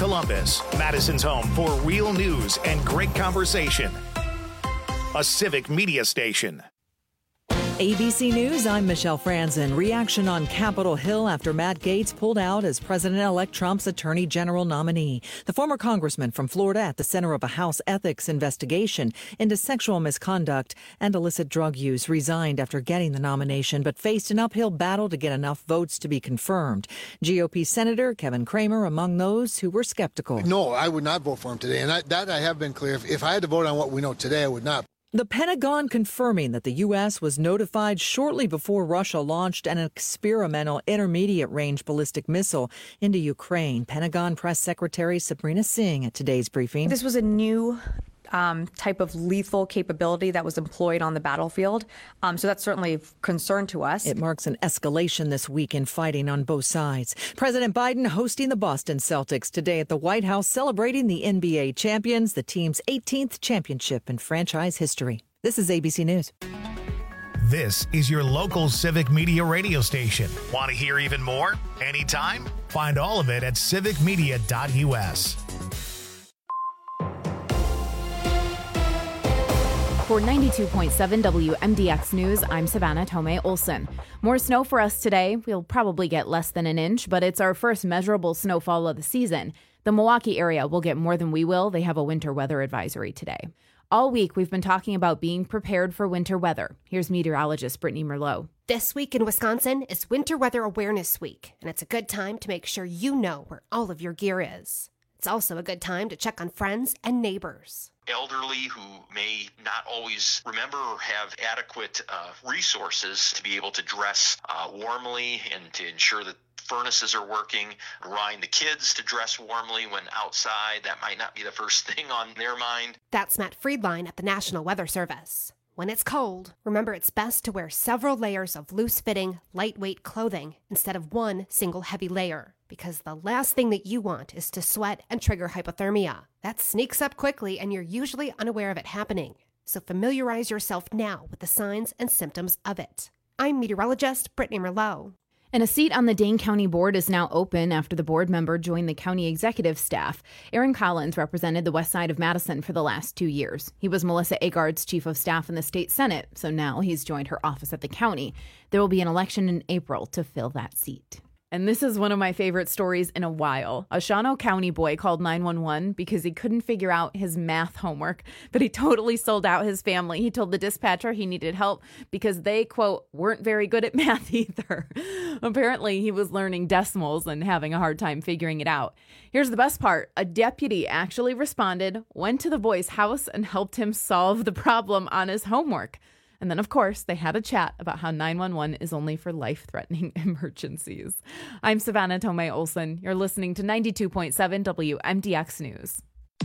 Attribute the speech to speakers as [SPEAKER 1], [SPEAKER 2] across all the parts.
[SPEAKER 1] Columbus, Madison's home for real news and great conversation. A Civic Media station.
[SPEAKER 2] ABC News, I'm Michelle Franzen. Reaction on Capitol Hill after Matt Gaetz pulled out as President-elect Trump's Attorney General nominee. The former congressman from Florida at the center of a House ethics investigation into sexual misconduct and illicit drug use resigned after getting the nomination, but faced an uphill battle to get enough votes to be confirmed. GOP Senator Kevin Cramer among those who were skeptical.
[SPEAKER 3] No, I would not vote for him today, and I have been clear. If I had to vote on what we know today, I would not.
[SPEAKER 2] The Pentagon confirming that the U.S. was notified shortly before Russia launched an experimental intermediate-range ballistic missile into Ukraine. Pentagon Press Secretary Sabrina Singh at today's briefing.
[SPEAKER 4] This was a new type of lethal capability that was employed on the battlefield. So that's certainly of concern to us.
[SPEAKER 2] It marks an escalation this week in fighting on both sides. President Biden hosting the Boston Celtics today at the White House, celebrating the NBA champions, the team's 18th championship in franchise history. This is ABC News.
[SPEAKER 1] This is your local Civic Media radio station. Want to hear even more? Anytime? Find all of it at civicmedia.us.
[SPEAKER 5] For 92.7 WMDX News, I'm Savannah Tomei Olson. More snow for us today. We'll probably get less than an inch, but it's our first measurable snowfall of the season. The Milwaukee area will get more than we will. They have a winter weather advisory today. All week, we've been talking about being prepared for winter weather. Here's meteorologist Brittany Merlot.
[SPEAKER 6] This week in Wisconsin is Winter Weather Awareness Week, and it's a good time to make sure you know where all of your gear is. It's also a good time to check on friends and neighbors.
[SPEAKER 7] Elderly who may not always remember or have adequate resources to be able to dress warmly and to ensure that furnaces are working, remind the kids to dress warmly when outside. That might not be the first thing on their mind.
[SPEAKER 6] That's Matt Friedline at the National Weather Service. When it's cold, remember it's best to wear several layers of loose-fitting, lightweight clothing instead of one single heavy layer, because the last thing that you want is to sweat and trigger hypothermia. That sneaks up quickly and you're usually unaware of it happening. So familiarize yourself now with the signs and symptoms of it. I'm meteorologist Brittany Merlot.
[SPEAKER 5] And a seat on the Dane County Board is now open after the board member joined the county executive staff. Aaron Collins represented the west side of Madison for the last 2 years. He was Melissa Agard's chief of staff in the state Senate, so now he's joined her office at the county. There will be an election in April to fill that seat. And this is one of my favorite stories in a while. A Shawano County boy called 911 because he couldn't figure out his math homework, but he totally sold out his family. He told the dispatcher he needed help because they, quote, weren't very good at math either. Apparently, he was learning decimals and having a hard time figuring it out. Here's the best part. A deputy actually responded, went to the boy's house, and helped him solve the problem on his homework. And then, of course, they had a chat about how 911 is only for life-threatening emergencies. I'm Savannah Tomei Olson. You're listening to 92.7 WMDX News.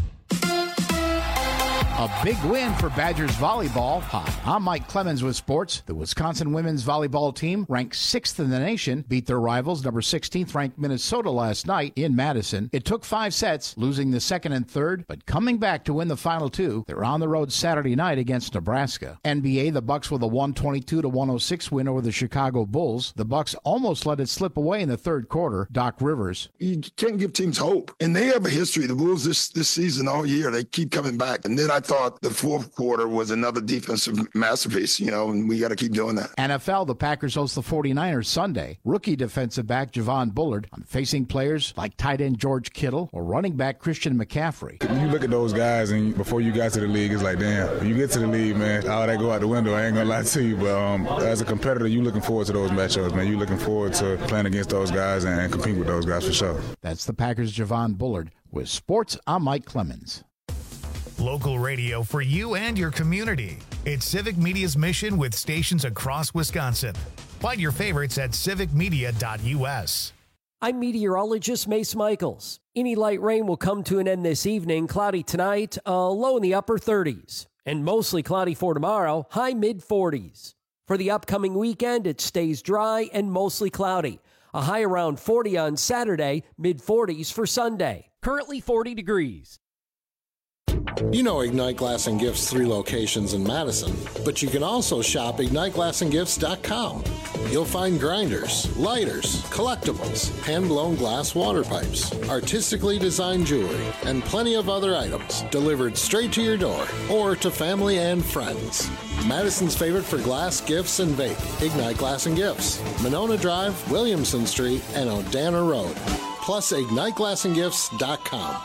[SPEAKER 8] A big win for Badgers volleyball. Hi, I'm Mike Clemens with sports. The Wisconsin women's volleyball team, ranked 6th in the nation, beat their rivals, number 16th ranked Minnesota last night in Madison. It took 5 sets, losing the second and third, but coming back to win the final 2. They're on the road Saturday night against Nebraska. NBA, the Bucks with a 122-106 win over the Chicago Bulls. The Bucks almost let it slip away in the third quarter. Doc Rivers.
[SPEAKER 9] You can't give teams hope. And they have a history. The Bulls this season all year, they keep coming back. And then I thought the fourth quarter was another defensive masterpiece, and we got to keep doing that.
[SPEAKER 8] NFL, the Packers host the 49ers Sunday. Rookie defensive back Javon Bullard facing players like tight end George Kittle or running back Christian McCaffrey.
[SPEAKER 10] You look at those guys, and before you got to the league, it's like, damn, when you get to the league, man, all that go out the window. I ain't going to lie to you, but as a competitor, you looking forward to those matchups, man. You looking forward to playing against those guys and compete with those guys for sure.
[SPEAKER 8] That's the Packers' Javon Bullard. With sports, I'm Mike Clemens.
[SPEAKER 1] Local radio for you and your community. It's Civic Media's mission with stations across Wisconsin. Find your favorites at civicmedia.us.
[SPEAKER 11] I'm meteorologist Mace Michaels. Any light rain will come to an end this evening. Cloudy tonight, low in the upper 30s. And mostly cloudy for tomorrow, high mid-40s. For the upcoming weekend, it stays dry and mostly cloudy. A high around 40 on Saturday, mid-40s for Sunday. Currently 40 degrees.
[SPEAKER 3] You know Ignite Glass and Gifts' 3 locations in Madison, but you can also shop IgniteGlassandGifts.com. You'll find grinders, lighters, collectibles, hand-blown glass water pipes, artistically designed jewelry, and plenty of other items delivered straight to your door or to family and friends. Madison's favorite for glass, gifts, and vape, Ignite Glass and Gifts, Monona Drive, Williamson Street, and Odana Road. Plus, IgniteGlassandGifts.com.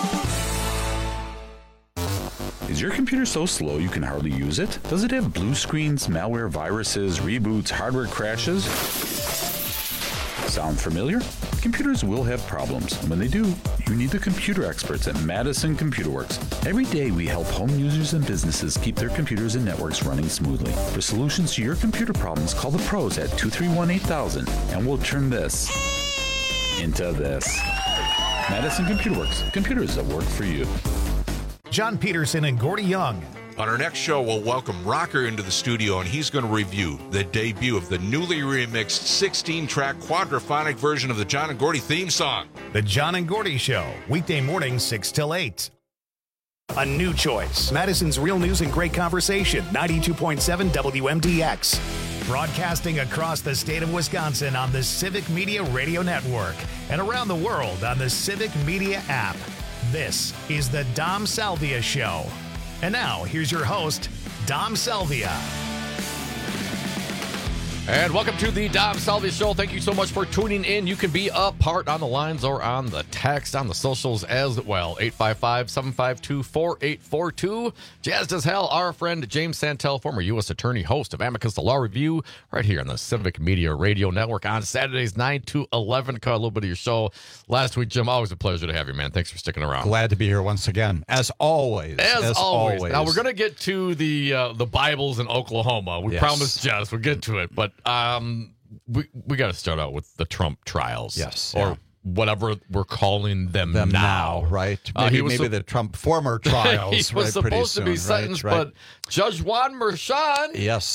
[SPEAKER 12] Is your computer so slow you can hardly use it? Does it have blue screens, malware, viruses, reboots, hardware crashes? Sound familiar? Computers will have problems, and when they do, you need the computer experts at Madison Computer Works. Every day we help home users and businesses keep their computers and networks running smoothly. For solutions to your computer problems, call the pros at 231-8000, and we'll turn this into this. Madison Computer Works. Computers that work for you.
[SPEAKER 1] John Peterson and Gordy Young.
[SPEAKER 13] On our next show, we'll welcome Rocker into the studio, and he's going to review the debut of the newly remixed 16-track quadraphonic version of the John and Gordy theme song.
[SPEAKER 1] The John and Gordy Show, weekday mornings 6 till 8. A new choice. Madison's real news and great conversation. 92.7 WMDX. Broadcasting across the state of Wisconsin on the Civic Media Radio Network and around the world on the Civic Media app. This is the Dom Salvia Show. And now, here's your host, Dom Salvia.
[SPEAKER 14] And welcome to the Dom Salvia Show. Thank you so much for tuning in. You can be a part on the lines or on the text, on the socials as well. 855-752-4842. Jazzed as hell, our friend James Santel, former U.S. attorney, host of Amicus The Law Review, right here on the Civic Media Radio Network on Saturdays 9 to 11. Caught a little bit of your show last week, Jim. Always a pleasure to have you, man. Thanks for sticking around.
[SPEAKER 15] Glad to be here once again, as always.
[SPEAKER 14] As always. Now, we're going to get to the Bibles in Oklahoma. We promised Jess we'll get to it, but we got to start out with the Trump trials.
[SPEAKER 15] Yes.
[SPEAKER 14] Or whatever we're calling them now.
[SPEAKER 15] Right. Maybe the Trump former trials.
[SPEAKER 14] He was supposed to be sentenced, but Judge Juan Merchan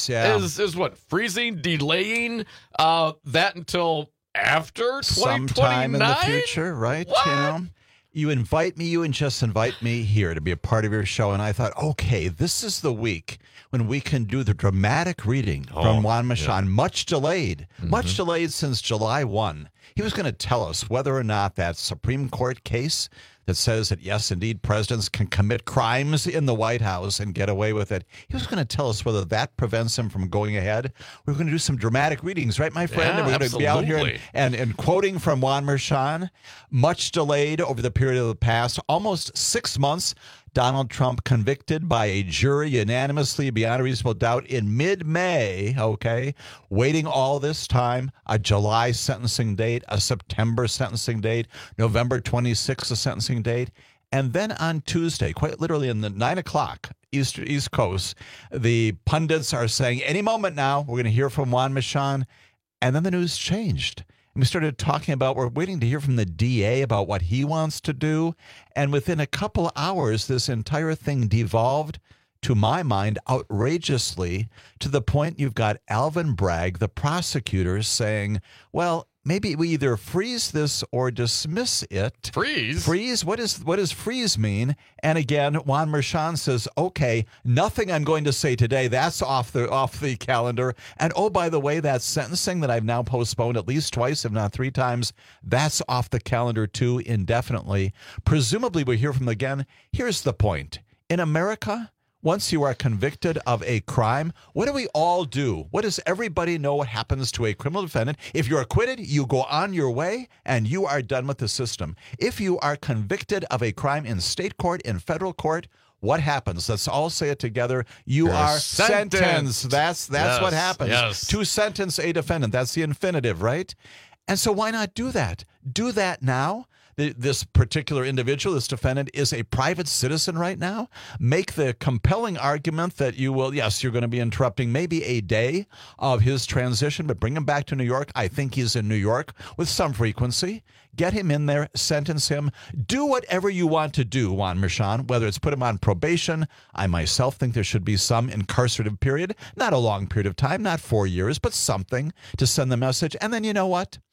[SPEAKER 14] is what? Freezing, delaying that until after 2029?
[SPEAKER 15] Sometime in the future, right?
[SPEAKER 14] What?
[SPEAKER 15] You know? You invite me, you and just invite me here to be a part of your show. And I thought, okay, this is the week when we can do the dramatic reading from Juan Merchan, much delayed since July 1. He was going to tell us whether or not that Supreme Court case that says that, yes, indeed, presidents can commit crimes in the White House and get away with it. He was going to tell us whether that prevents him from going ahead. We're going to do some dramatic readings, right, my friend?
[SPEAKER 14] Yeah,
[SPEAKER 15] and we're going to be out here and quoting from Juan Merchan, much delayed over the period of the past, almost 6 months. Donald Trump convicted by a jury unanimously beyond a reasonable doubt in mid-May, waiting all this time, a July sentencing date, a September sentencing date, November 26th a sentencing date, and then on Tuesday, quite literally in the 9 o'clock East Coast, the pundits are saying, any moment now, we're going to hear from Juan Merchan, and then the news changed. We started talking about, we're waiting to hear from the DA about what he wants to do. And within a couple hours, this entire thing devolved, to my mind, outrageously, to the point you've got Alvin Bragg, the prosecutor, saying, well, maybe we either freeze this or dismiss it.
[SPEAKER 14] Freeze?
[SPEAKER 15] Freeze? What does freeze mean? And again, Juan Merchan says, okay, nothing I'm going to say today, that's off the calendar. And oh, by the way, that sentencing that I've now postponed at least twice, if not 3 times, that's off the calendar too, indefinitely. Presumably we'll hear from them again. Here's the point. In America, once you are convicted of a crime, what do we all do? What does everybody know what happens to a criminal defendant? If you're acquitted, you go on your way and you are done with the system. If you are convicted of a crime in state court, in federal court, what happens? Let's all say it together. You're sentenced. That's what happens.
[SPEAKER 14] Yes.
[SPEAKER 15] To sentence a defendant. That's the infinitive, right? And so why not do that? Do that now. This particular individual, this defendant, is a private citizen right now. Make the compelling argument that you will, yes, you're going to be interrupting maybe a day of his transition, but bring him back to New York. I think he's in New York with some frequency. Get him in there, sentence him. Do whatever you want to do, Juan Merchan, whether it's put him on probation. I myself think there should be some incarcerative period, not a long period of time, not 4 years, but something to send the message. And then you know what?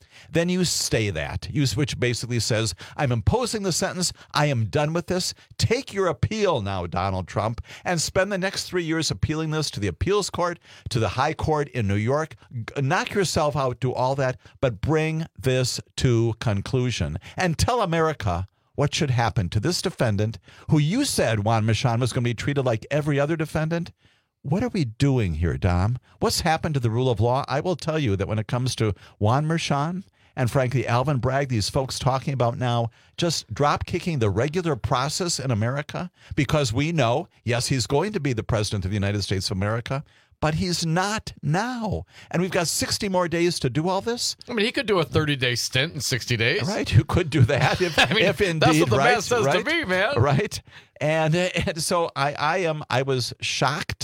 [SPEAKER 15] then you stay that. Which basically says, I'm imposing the sentence. I am done with this. Take your appeal now, Donald Trump, and spend the next 3 years appealing this to the appeals court, to the high court in New York. Knock yourself out, do all that, but bring this to conclusion and tell America what should happen to this defendant who you said, Juan Merchan, was going to be treated like every other defendant. What are we doing here, Dom? What's happened to the rule of law? I will tell you that when it comes to Juan Merchan and, frankly, Alvin Bragg, these folks talking about now just drop-kicking the regular process in America because we know, yes, he's going to be the president of the United States of America, but he's not now. And we've got 60 more days to do all this.
[SPEAKER 14] I mean, he could do a 30-day stint in 60 days.
[SPEAKER 15] Right, you could do that if,
[SPEAKER 14] I mean,
[SPEAKER 15] if indeed.
[SPEAKER 14] That's what the
[SPEAKER 15] right,
[SPEAKER 14] man says
[SPEAKER 15] right,
[SPEAKER 14] to me, man.
[SPEAKER 15] Right. And so I was shocked.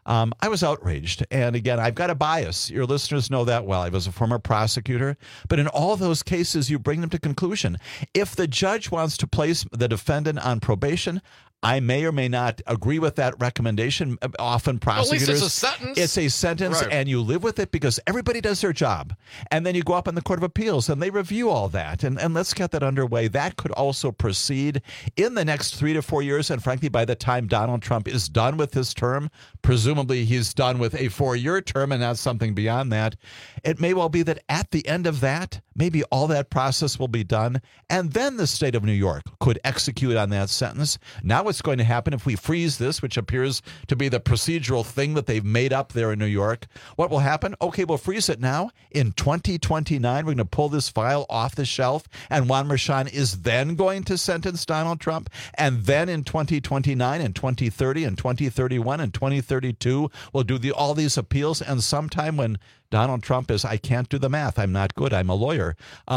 [SPEAKER 15] I was outraged. And again, I've got a bias. Your listeners know that well. I was a former prosecutor. But in all those cases, you bring them to conclusion. If the judge wants to place the defendant on probation, I may or may not agree with that recommendation. Often prosecutors,
[SPEAKER 14] at least it's a sentence.
[SPEAKER 15] It's a sentence,
[SPEAKER 14] right.
[SPEAKER 15] And you live with it because everybody does their job. And then you go up in the Court of Appeals and they review all that. And let's get that underway. That could also proceed in the next 3 to 4 years. And frankly, by the time Donald Trump is done with his term, presumably he's done with a 4-year term and not something beyond that, it may well be that at the end of that, maybe all that process will be done. And then the state of New York could execute on that sentence. Now what's going to happen if we freeze this, which appears to be the procedural thing that they've made up there in New York? What will happen? Okay, we'll freeze it now. In 2029, we're going to pull this file off the shelf, and Juan Merchan is then going to sentence Donald Trump. And then in 2029 and 2030 and 2031 and 2032, we'll do all these appeals. And sometime when Donald Trump is, I can't do the math, I'm not good, I'm a lawyer.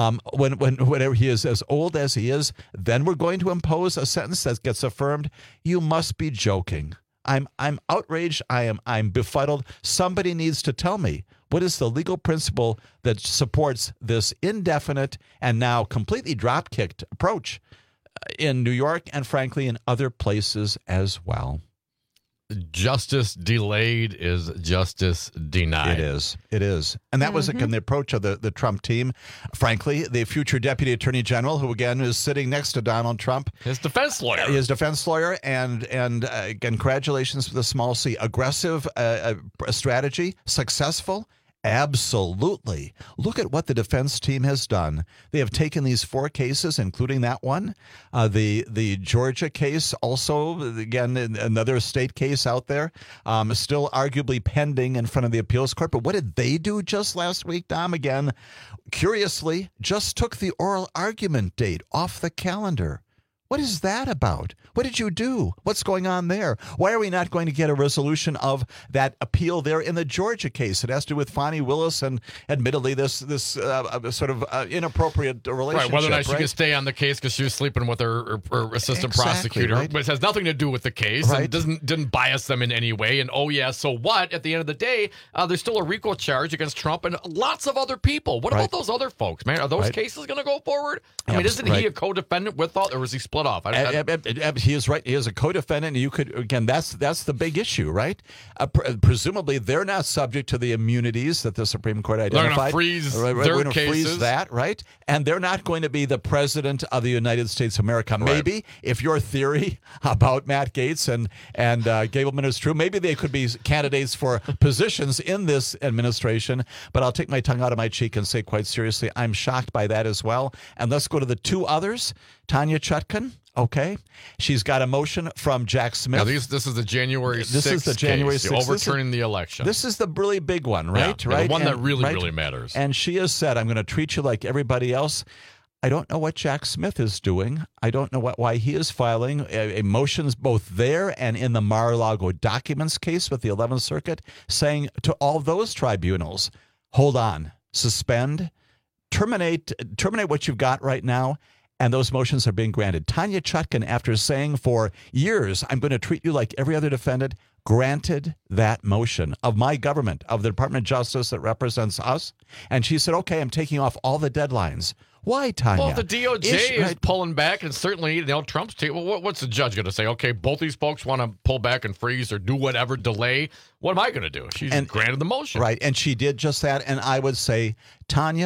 [SPEAKER 15] Whenever he is as old as he is, then we're going to impose a sentence that gets affirmed. You must be joking. I'm outraged. I'm befuddled. Somebody needs to tell me, what is the legal principle that supports this indefinite and now completely drop-kicked approach in New York and, frankly, in other places as well?
[SPEAKER 14] Justice delayed is justice denied.
[SPEAKER 15] It is. And that was, again, the approach of the Trump team. Frankly, the future Deputy Attorney General, who, again, is sitting next to Donald Trump.
[SPEAKER 14] His defense lawyer.
[SPEAKER 15] And again, congratulations for the small C. Aggressive strategy, successful. Absolutely. Look at what the defense team has done. They have taken these 4 cases, including that one, the Georgia case, also, again, another state case out there, still arguably pending in front of the appeals court. But what did they do just last week, Dom? Again, curiously, just took the oral argument date off the calendar. What is that about? What did you do? What's going on there? Why are we not going to get a resolution of that appeal there in the Georgia case? It has to do with Fani Willis and, admittedly, this sort of inappropriate relationship.
[SPEAKER 14] Right, whether or not she could stay on the case because she was sleeping with her assistant prosecutor.
[SPEAKER 15] Right.
[SPEAKER 14] But it has nothing to do with the case.
[SPEAKER 15] Right.
[SPEAKER 14] And didn't bias them in any way. And, so what? At the end of the day, there's still a RICO charge against Trump and lots of other people. What about those other folks, man? Are those cases going to go forward? I mean, isn't he a co-defendant with all, or was he split off?
[SPEAKER 15] He is right. He is a co-defendant. You could, again, that's the big issue, right? Presumably, they're not subject to the immunities that the Supreme Court identified.
[SPEAKER 14] They're going to freeze their
[SPEAKER 15] We're going to
[SPEAKER 14] cases.
[SPEAKER 15] freeze that, right? And they're not going to be the president of the United States of America. Maybe, if your theory about Matt Gaetz and Gableman is true, maybe they could be candidates for positions in this administration. But I'll take my tongue out of my cheek and say quite seriously, I'm shocked by that as well. And let's go to the 2 others. Tanya Chutkan. Okay, she's got a motion from Jack Smith.
[SPEAKER 14] Now, this is the January 6th
[SPEAKER 15] This is the January 6th.
[SPEAKER 14] Overturning the election.
[SPEAKER 15] This is the really big one, right?
[SPEAKER 14] Yeah,
[SPEAKER 15] right.
[SPEAKER 14] The one that really matters.
[SPEAKER 15] And she has said, "I'm going to treat you like everybody else." I don't know what Jack Smith is doing. I don't know why he is filing motions both there and in the Mar-a-Lago documents case with the 11th Circuit, saying to all those tribunals, "Hold on, suspend, terminate what you've got right now." And those motions are being granted. Tanya Chutkan, after saying for years, I'm going to treat you like every other defendant, granted that motion of my government, of the Department of Justice that represents us. And she said, okay, I'm taking off all the deadlines. Why, Tanya?
[SPEAKER 14] Well, the DOJ is pulling back, and certainly, Trump's team. Well, what's the judge going to say? Okay, both these folks want to pull back and freeze or do whatever, delay. What am I going to do? She's granted the motion.
[SPEAKER 15] Right, and she did just that. And I would say, Tanya,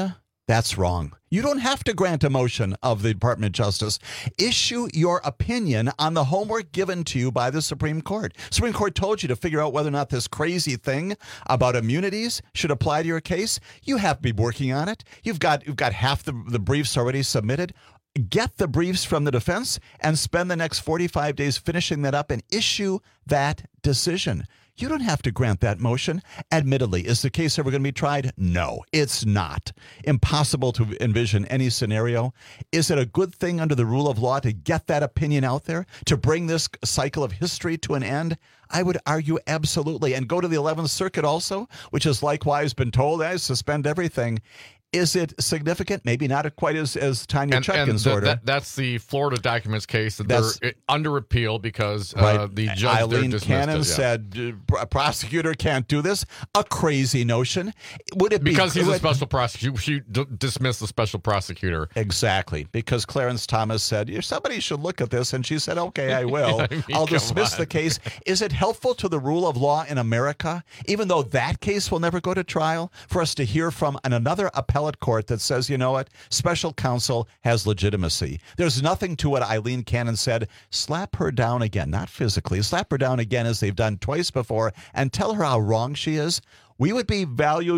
[SPEAKER 15] That's wrong. You don't have to grant a motion of the Department of Justice. Issue your opinion on the homework given to you by the Supreme Court. Supreme Court told you to figure out whether or not this crazy thing about immunities should apply to your case. You have to be working on it. You've got half the briefs already submitted. Get the briefs from the defense and spend the next 45 days finishing that up and issue that decision. You don't have to grant that motion. Admittedly, is the case ever going to be tried? No, it's not. Impossible to envision any scenario. Is it a good thing under the rule of law to get that opinion out there, to bring this cycle of history to an end? I would argue absolutely. And go to the 11th Circuit also, which has likewise been told, suspend everything. Is it significant? Maybe not quite as Tanya Chutkan's order.
[SPEAKER 14] That's the Florida Documents case that they're under appeal because the judge
[SPEAKER 15] Eileen Cannon said a prosecutor can't do this. A crazy notion. Would it be
[SPEAKER 14] because he's a special prosecutor? She dismissed the special prosecutor.
[SPEAKER 15] Exactly, because Clarence Thomas said somebody should look at this, and she said, "Okay, I will. I'll dismiss the case." Is it helpful to the rule of law in America, even though that case will never go to trial, for us to hear from another appellate court that says, you know what, special counsel has legitimacy? There's nothing to what Eileen Cannon said. Slap her down again, not physically. Slap her down again as they've done twice before and tell her how wrong she is. We would be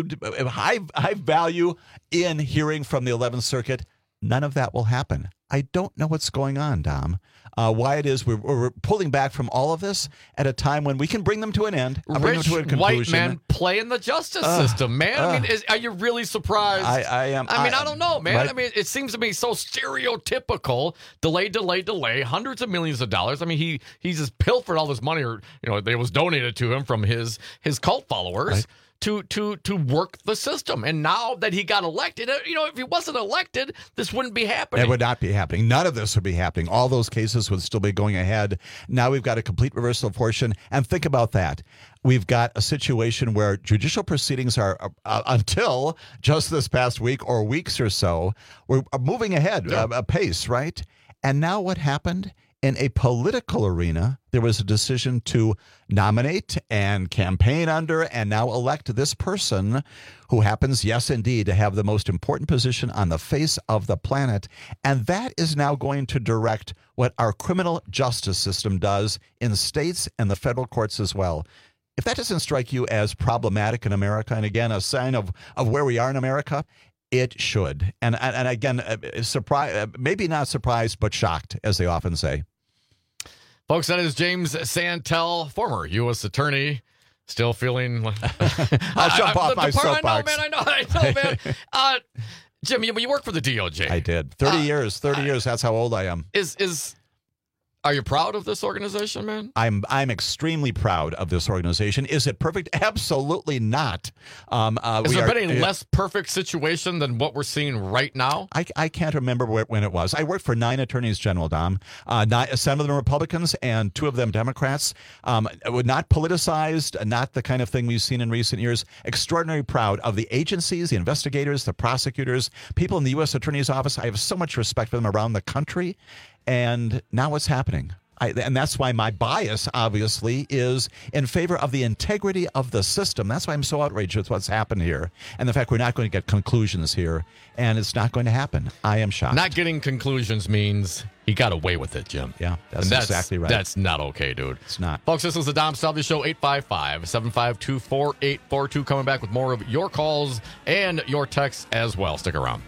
[SPEAKER 15] high value in hearing from the 11th Circuit. None of that will happen. I don't know what's going on, Dom. Why it is we're pulling back from all of this at a time when we can bring them to an end.
[SPEAKER 14] Rich white men play in the justice system, man. I mean, are you really surprised?
[SPEAKER 15] I am.
[SPEAKER 14] I mean, I don't know, man.
[SPEAKER 15] Right?
[SPEAKER 14] I mean, it seems to me so stereotypical. Delay. Hundreds of millions of dollars. I mean, he's just pilfered all this money, or it was donated to him from his cult followers. Right. To work the system. And now that he got elected, if he wasn't elected, this wouldn't be happening.
[SPEAKER 15] It would not be happening. None of this would be happening. All those cases would still be going ahead. Now we've got a complete reversal of fortune. And think about that. We've got a situation where judicial proceedings are, until just this past week or weeks or so, we're moving ahead a pace, right? And now what happened? In a political arena, there was a decision to nominate and campaign under and now elect this person who happens, yes, indeed, to have the most important position on the face of the planet. And that is now going to direct what our criminal justice system does in states and the federal courts as well. If that doesn't strike you as problematic in America, and again, a sign of where we are in America, it should. And again, maybe not surprised, but shocked, as they often say.
[SPEAKER 14] Folks, that is James Santel, former U.S. attorney, still feeling like...
[SPEAKER 15] I'll jump off my soapbox.
[SPEAKER 14] I know, man. Jim, you work for the DOJ.
[SPEAKER 15] I did. 30 years, that's how old I am.
[SPEAKER 14] Are you proud of this organization, man?
[SPEAKER 15] I'm extremely proud of this organization. Is it perfect? Absolutely not.
[SPEAKER 14] Has there been a less perfect situation than what we're seeing right now?
[SPEAKER 15] I can't remember when it was. I worked for 9 attorneys general, Dom. 7 of them Republicans and 2 of them Democrats. Not politicized, not the kind of thing we've seen in recent years. Extraordinarily proud of the agencies, the investigators, the prosecutors, people in the U.S. Attorney's Office. I have so much respect for them around the country. And now what's happening? And that's why my bias, obviously, is in favor of the integrity of the system. That's why I'm so outraged with what's happened here. And the fact we're not going to get conclusions here. And it's not going to happen. I am shocked.
[SPEAKER 14] Not getting conclusions means he got away with it, Jim.
[SPEAKER 15] Yeah, that's exactly right.
[SPEAKER 14] That's not okay, dude.
[SPEAKER 15] It's not.
[SPEAKER 14] Folks, this is the Dom Salvi Show, 855-752-4842. Coming back with more of your calls and your texts as well. Stick around.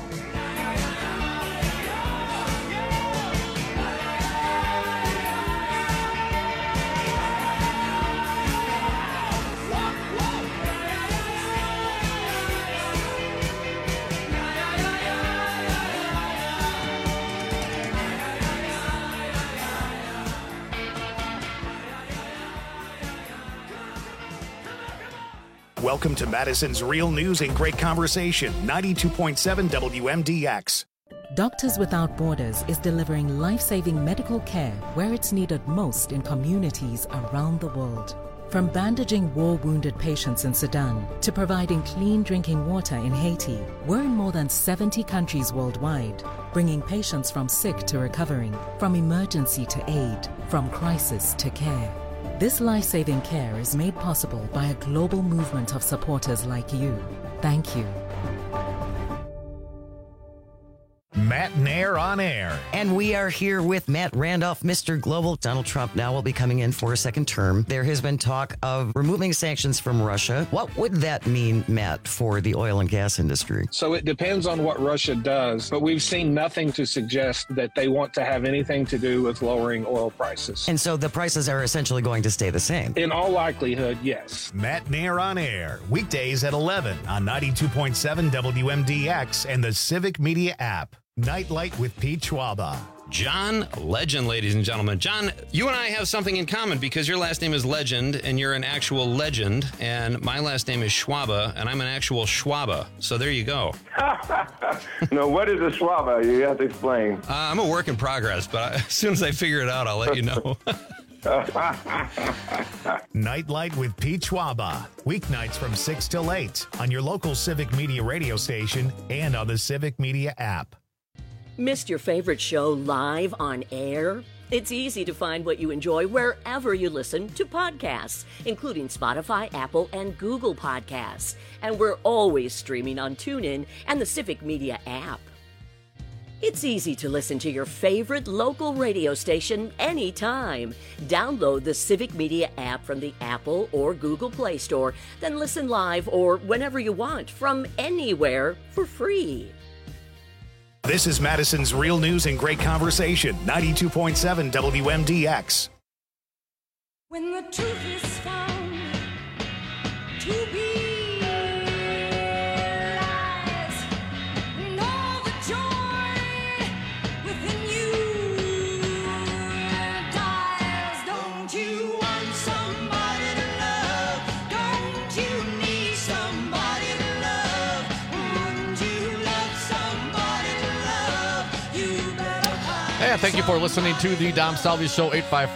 [SPEAKER 1] Welcome to Madison's Real News and Great Conversation, 92.7 WMDX.
[SPEAKER 16] Doctors Without Borders is delivering life-saving medical care where it's needed most in communities around the world. From bandaging war-wounded patients in Sudan to providing clean drinking water in Haiti, we're in more than 70 countries worldwide, bringing patients from sick to recovering, from emergency to aid, from crisis to care. This life-saving care is made possible by a global movement of supporters like you. Thank you.
[SPEAKER 1] Matt Nair on Air.
[SPEAKER 17] And we are here with Matt Randolph, Mr. Global. Donald Trump now will be coming in for a second term. There has been talk of removing sanctions from Russia. What would that mean, Matt, for the oil and gas industry?
[SPEAKER 18] So it depends on what Russia does, but we've seen nothing to suggest that they want to have anything to do with lowering oil prices.
[SPEAKER 17] And so the prices are essentially going to stay the same?
[SPEAKER 18] In all likelihood, yes.
[SPEAKER 1] Matt Nair on Air, weekdays at 11 on 92.7 WMDX and the Civic Media app. Nightlight with Pete Schwaba.
[SPEAKER 19] John Legend, ladies and gentlemen. John, you and I have something in common because your last name is Legend and you're an actual legend, and my last name is Schwaba and I'm an actual Schwaba. So there you go.
[SPEAKER 20] No, what is a Schwaba? You have to explain.
[SPEAKER 19] I'm a work in progress, but as soon as I figure it out, I'll let you know.
[SPEAKER 1] Nightlight with Pete Schwaba. Weeknights from 6 till 8 on your local Civic Media radio station and on the Civic Media app.
[SPEAKER 21] Missed your favorite show live on air? It's easy to find what you enjoy wherever you listen to podcasts, including Spotify, Apple, and Google Podcasts. And we're always streaming on TuneIn and the Civic Media app. It's easy to listen to your favorite local radio station anytime. Download the Civic Media app from the Apple or Google Play Store, then listen live or whenever you want from anywhere for free.
[SPEAKER 1] This is Madison's Real News and Great Conversation, 92.7 WMDX.
[SPEAKER 22] When the truth is found to be lies, and all the joy within you dies. Don't you want somebody to love? Don't you need somebody to love? Wouldn't you love somebody to love? You better find.
[SPEAKER 14] Hey, thank you for listening to the Dom Salvi Show.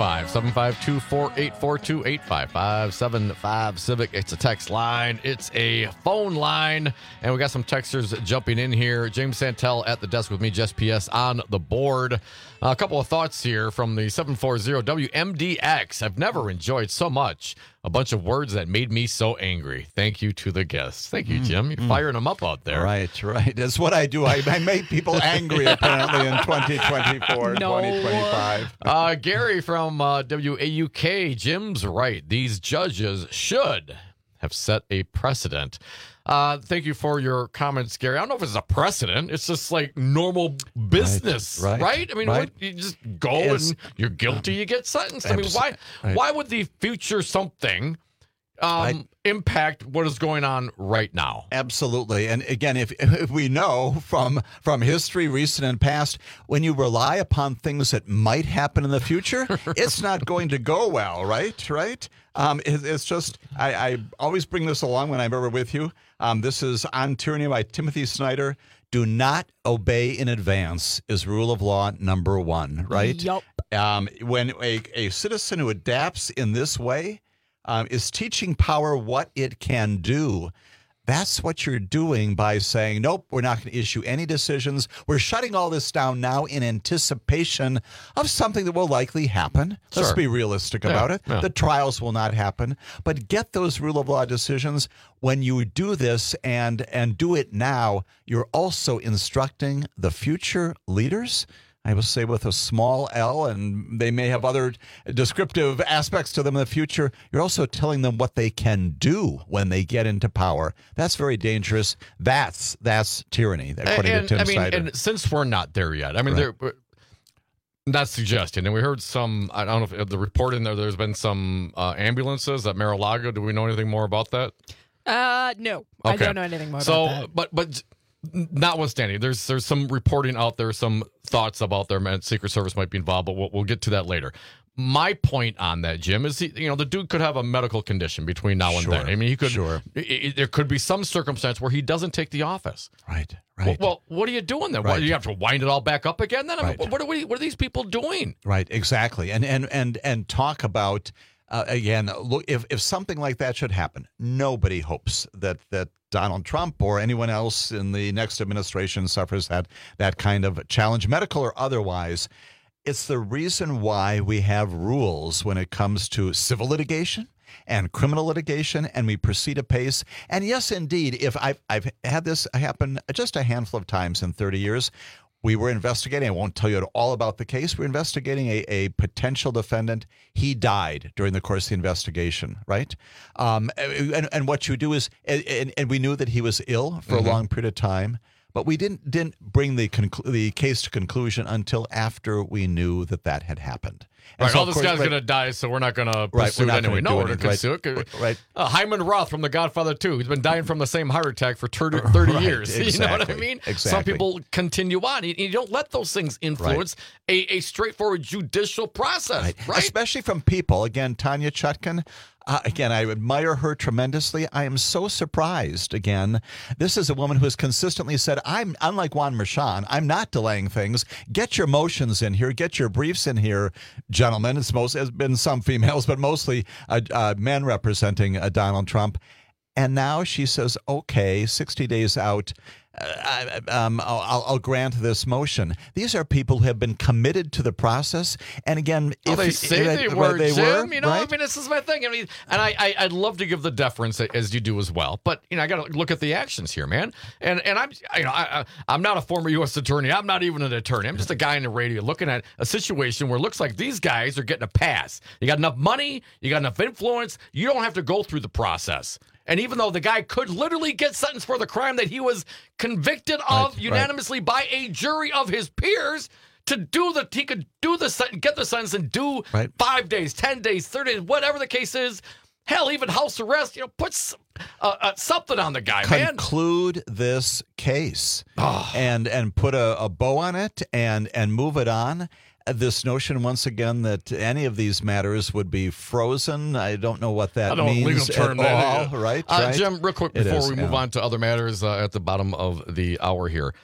[SPEAKER 14] 855-752-4842, 855-75-CIVIC. It's a text line. It's a phone line. And we got some texters jumping in here. James Santel at the desk with me, Jess PS on the board. A couple of thoughts here from the 740 WMDX. I've never enjoyed so much a bunch of words that made me so angry. Thank you to the guests. Thank you, Jim. You're firing them up out there.
[SPEAKER 15] Right. That's what I do. I make people angry, apparently, in 2024, 2025.
[SPEAKER 14] Gary from WAUK. Jim's right. These judges should have set a precedent. Thank you for your comments, Gary. I don't know if it's a precedent. It's just like normal business, right? I mean, you just go and you're guilty, you get sentenced. I mean, why would the future something impact what is going on right now?
[SPEAKER 15] Absolutely. And again, if we know from history, recent and past, when you rely upon things that might happen in the future, it's not going to go well, right? It's just, I always bring this along when I'm ever with you. This is On Tyranny by Timothy Snyder. Do not obey in advance is rule of law number one, right?
[SPEAKER 23] Yep.
[SPEAKER 15] When a citizen who adapts in this way is teaching power what it can do. That's what you're doing by saying, nope, we're not going to issue any decisions. We're shutting all this down now in anticipation of something that will likely happen. Let's be realistic about it.
[SPEAKER 14] Yeah.
[SPEAKER 15] The trials will not happen. But get those rule of law decisions. When you do this and do it now, you're also instructing the future leaders, I will say with a small L, and they may have other descriptive aspects to them in the future. You're also telling them what they can do when they get into power. That's very dangerous. That's tyranny, according to Tim Snyder.
[SPEAKER 14] And since we're not there yet, I mean, not suggesting. And we heard some, I don't know if the report in there's been some ambulances at Mar-a-Lago. Do we know anything more about that?
[SPEAKER 23] No,
[SPEAKER 14] Okay.
[SPEAKER 23] I don't know anything more about that.
[SPEAKER 14] But notwithstanding, there's some reporting out there, some thoughts about their Secret Service might be involved, but we'll get to that later. My point on that, Jim, is the dude could have a medical condition between now and then. I mean, he could. There could be some circumstance where he doesn't take the office.
[SPEAKER 15] Right.
[SPEAKER 14] Well, what are you doing then? What, do you have to wind it all back up again? Then, I mean, what are these people doing?
[SPEAKER 15] Right. Exactly. And talk about. Again, look, if something like that should happen, nobody hopes that Donald Trump or anyone else in the next administration suffers that kind of challenge, medical or otherwise. It's the reason why we have rules when it comes to civil litigation and criminal litigation, and we proceed apace. And yes, indeed, if I've had this happen just a handful of times in 30 years, We were investigating. I won't tell you all about the case. We're investigating a potential defendant. He died during the course of the investigation, right? And what you do is, and we knew that he was ill for a long period of time, but we didn't bring the case to conclusion until after we knew that had happened. And
[SPEAKER 14] right,
[SPEAKER 15] so,
[SPEAKER 14] all this guy's going to die, so we're not going to pursue it anyway. No, we're going to pursue it.
[SPEAKER 15] Right.
[SPEAKER 14] Hyman Roth from The Godfather 2. He's been dying from the same heart attack for 30 years.
[SPEAKER 15] Exactly,
[SPEAKER 14] you know what I mean?
[SPEAKER 15] Exactly.
[SPEAKER 14] Some people continue on. You don't let those things influence a straightforward judicial process, right?
[SPEAKER 15] Especially from people. Again, Tanya Chutkan. Again, I admire her tremendously. I am so surprised. Again, this is a woman who has consistently said, "I'm unlike Juan Merchan. I'm not delaying things. Get your motions in here. Get your briefs in here, gentlemen." It's been some females, but mostly men representing Donald Trump. And now she says, "Okay, 60 days out. I'll grant this motion." These are people who have been committed to the process, and again,
[SPEAKER 14] they say they were, Jim. You know,
[SPEAKER 15] right?
[SPEAKER 14] I mean, this is my thing. I mean, and I'd love to give the deference as you do as well, but I got to look at the actions here, man. And I'm not a former U.S. attorney. I'm not even an attorney. I'm just a guy in the radio looking at a situation where it looks like these guys are getting a pass. You got enough money, you got enough influence. You don't have to go through the process. And even though the guy could literally get sentenced for the crime that he was convicted of unanimously by a jury of his peers, he could get the sentence and do 5 days, 10 days, 30 days, whatever the case is. Hell, even house arrest. Put something on the guy, man.
[SPEAKER 15] Conclude this case and put a bow on it and move it on. This notion, once again, that any of these matters would be frozen, I don't know what that means
[SPEAKER 14] legal term
[SPEAKER 15] at all, right?
[SPEAKER 14] Jim, real quick before we move on to other matters at the bottom of the hour here,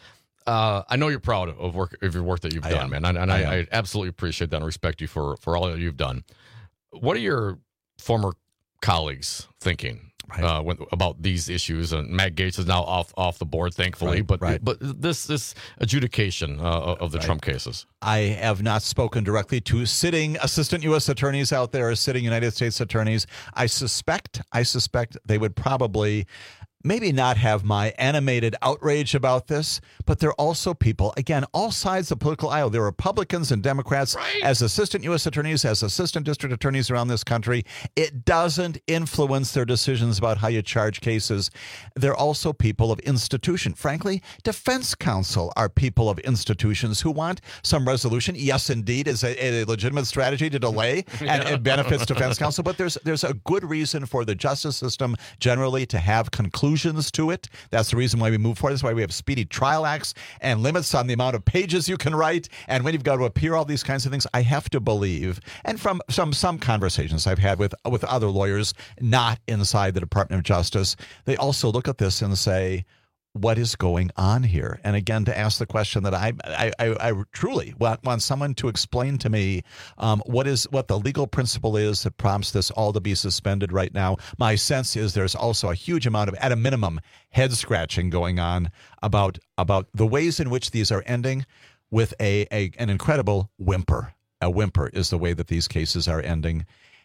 [SPEAKER 14] I know you're proud of your work that you've done, man, and I absolutely appreciate that and respect you for all that you've done. What are your former colleagues thinking about these issues? And Matt Gaetz is now off the board, thankfully. But this adjudication of the Trump cases.
[SPEAKER 15] I have not spoken directly to sitting assistant U.S. attorneys out there, or sitting United States attorneys. I suspect they would probably maybe not have my animated outrage about this, but they're also people, again, all sides of the political aisle. There are Republicans and Democrats as assistant U.S. attorneys, as assistant district attorneys around this country. It doesn't influence their decisions about how you charge cases. They're also people of institution. Frankly, defense counsel are people of institutions who want some resolution. Yes, indeed, is a legitimate strategy to delay, and it benefits defense counsel. But there's a good reason for the justice system generally to have conclusions to it. That's the reason why we move forward. That's why we have speedy trial acts and limits on the amount of pages you can write. And when you've got to appear, all these kinds of things, I have to believe, and from some conversations I've had with other lawyers not inside the Department of Justice, they also look at this and say, what is going on here? And again, to ask the question that I truly want someone to explain to me what the legal principle is that prompts this all to be suspended right now. My sense is there's also a huge amount of, at a minimum, head scratching going on about the ways in which these are ending with an incredible whimper. A whimper is the way that these cases are ending.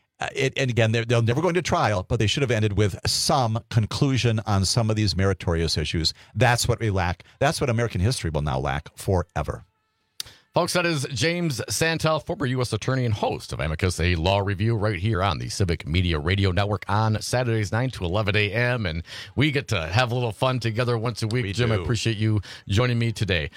[SPEAKER 15] And again, they'll never go into trial, but they should have ended with some conclusion on some of these meritorious issues. That's what we lack. That's what American history will now lack forever.
[SPEAKER 14] Folks, that is James Santel, former U.S. attorney and host of Amicus, a law review right here on the Civic Media Radio Network on Saturdays, 9 to 11 a.m. And we get to have a little fun together once a week. Jim, I appreciate you joining me today.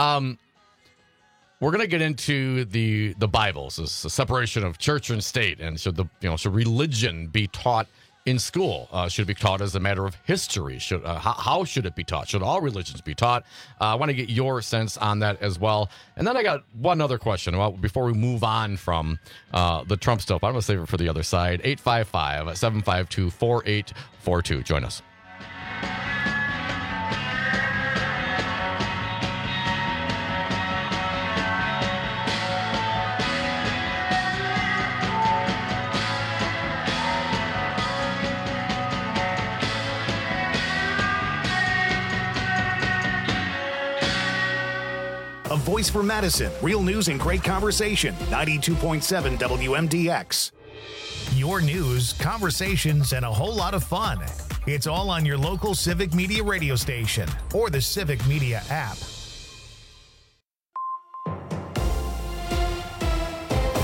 [SPEAKER 14] We're going to get into the Bible, so it's the separation of church and state, and should religion be taught in school? Should it be taught as a matter of history? How should it be taught? Should all religions be taught? I want to get your sense on that as well. And then I got one other question before we move on from the Trump stuff. I'm going to save it for the other side. 855-752-4842. Join us.
[SPEAKER 1] A voice for Madison. Real news and great conversation. 92.7 WMDX. Your news, conversations, and a whole lot of fun. It's all on your local Civic Media radio station or the Civic Media app.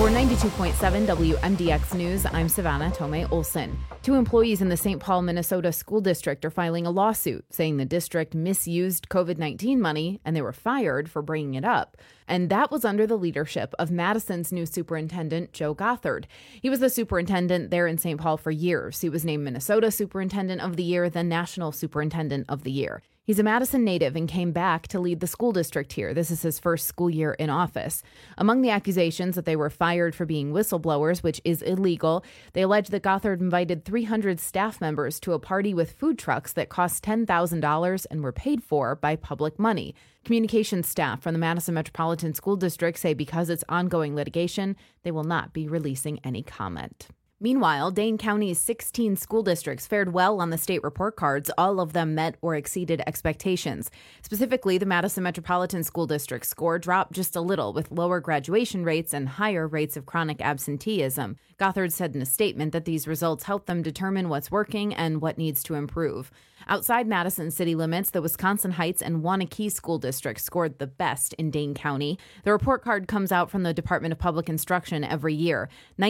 [SPEAKER 5] For 92.7 WMDX News, I'm Savannah Tomei Olson. 2 employees in the St. Paul, Minnesota School District are filing a lawsuit saying the district misused COVID-19 money and they were fired for bringing it up. And that was under the leadership of Madison's new superintendent, Joe Gothard. He was the superintendent there in St. Paul for years. He was named Minnesota Superintendent of the Year, then National Superintendent of the Year. He's a Madison native and came back to lead the school district here. This is his first school year in office. Among the accusations that they were fired for being whistleblowers, which is illegal, they allege that Gothard invited 300 staff members to a party with food trucks that cost $10,000 and were paid for by public money. Communications staff from the Madison Metropolitan School District say because it's ongoing litigation, they will not be releasing any comment. Meanwhile, Dane County's 16 school districts fared well on the state report cards. All of them met or exceeded expectations. Specifically, the Madison Metropolitan School District score dropped just a little, with lower graduation rates and higher rates of chronic absenteeism. Gothard said in a statement that these results help them determine what's working and what needs to improve. Outside Madison city limits, the Wisconsin Heights and Waunakee school districts scored the best in Dane County. The report card comes out from the Department of Public Instruction every year.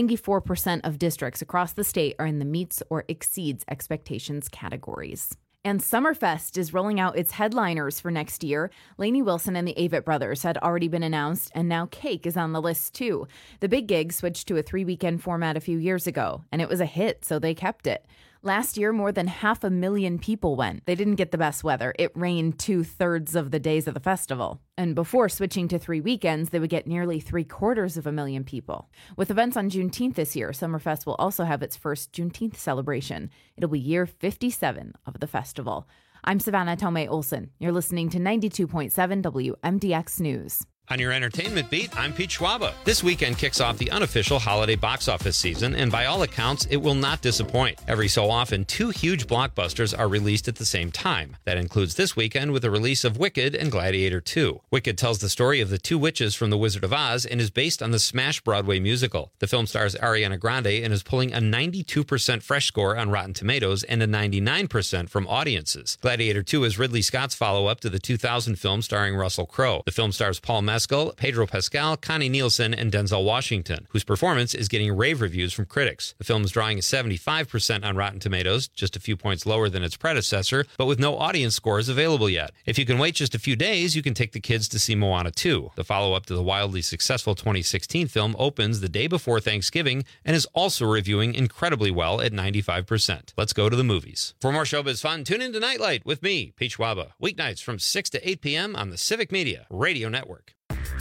[SPEAKER 5] 94% of districts across the state are in the meets or exceeds expectations categories. And Summerfest is rolling out its headliners for next year. Lainey Wilson and the Avett Brothers had already been announced, and now Cake is on the list too. The big gig switched to a 3-weekend format a few years ago, and it was a hit, so they kept it. Last year, more than 500,000 people went. They didn't get the best weather. It rained 2/3 of the days of the festival. And before switching to 3 weekends, they would get nearly 750,000 people. With events on Juneteenth this year, Summerfest will also have its first Juneteenth celebration. It'll be year 57 of the festival. I'm Savannah Tomei Olson. You're listening to 92.7 WMDX News.
[SPEAKER 19] On your entertainment beat, I'm Pete Schwaba. This weekend kicks off the unofficial holiday box office season, and by all accounts, it will not disappoint. Every so often, 2 huge blockbusters are released at the same time. That includes this weekend with the release of Wicked and Gladiator 2. Wicked tells the story of the 2 witches from The Wizard of Oz and is based on the smash Broadway musical. The film stars Ariana Grande and is pulling a 92% fresh score on Rotten Tomatoes and a 99% from audiences. Gladiator 2 is Ridley Scott's follow-up to the 2000 film starring Russell Crowe. The film stars Paul Mescal, Pedro Pascal, Connie Nielsen, and Denzel Washington, whose performance is getting rave reviews from critics. The film is drawing a 75% on Rotten Tomatoes, just a few points lower than its predecessor, but with no audience scores available yet. If you can wait just a few days, you can take the kids to see Moana 2. The follow-up to the wildly successful 2016 film opens the day before Thanksgiving and is also reviewing incredibly well at 95%. Let's go to the movies. For more showbiz fun, tune in to Nightlight with me, Pete Schwaba, weeknights from 6 to 8 p.m. on the Civic Media Radio Network.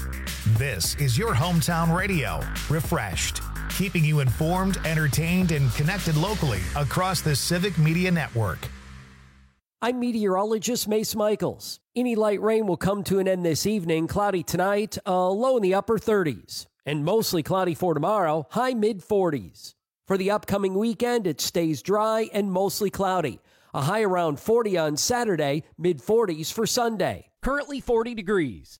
[SPEAKER 1] This is your hometown radio, refreshed, keeping you informed, entertained, and connected locally across the Civic Media Network.
[SPEAKER 11] I'm meteorologist Mace Michaels. Any light rain will come to an end this evening. Cloudy tonight, low in the upper 30s. And mostly cloudy for tomorrow, high mid-40s. For the upcoming weekend, it stays dry and mostly cloudy. A high around 40 on Saturday, mid-40s for Sunday. Currently 40 degrees.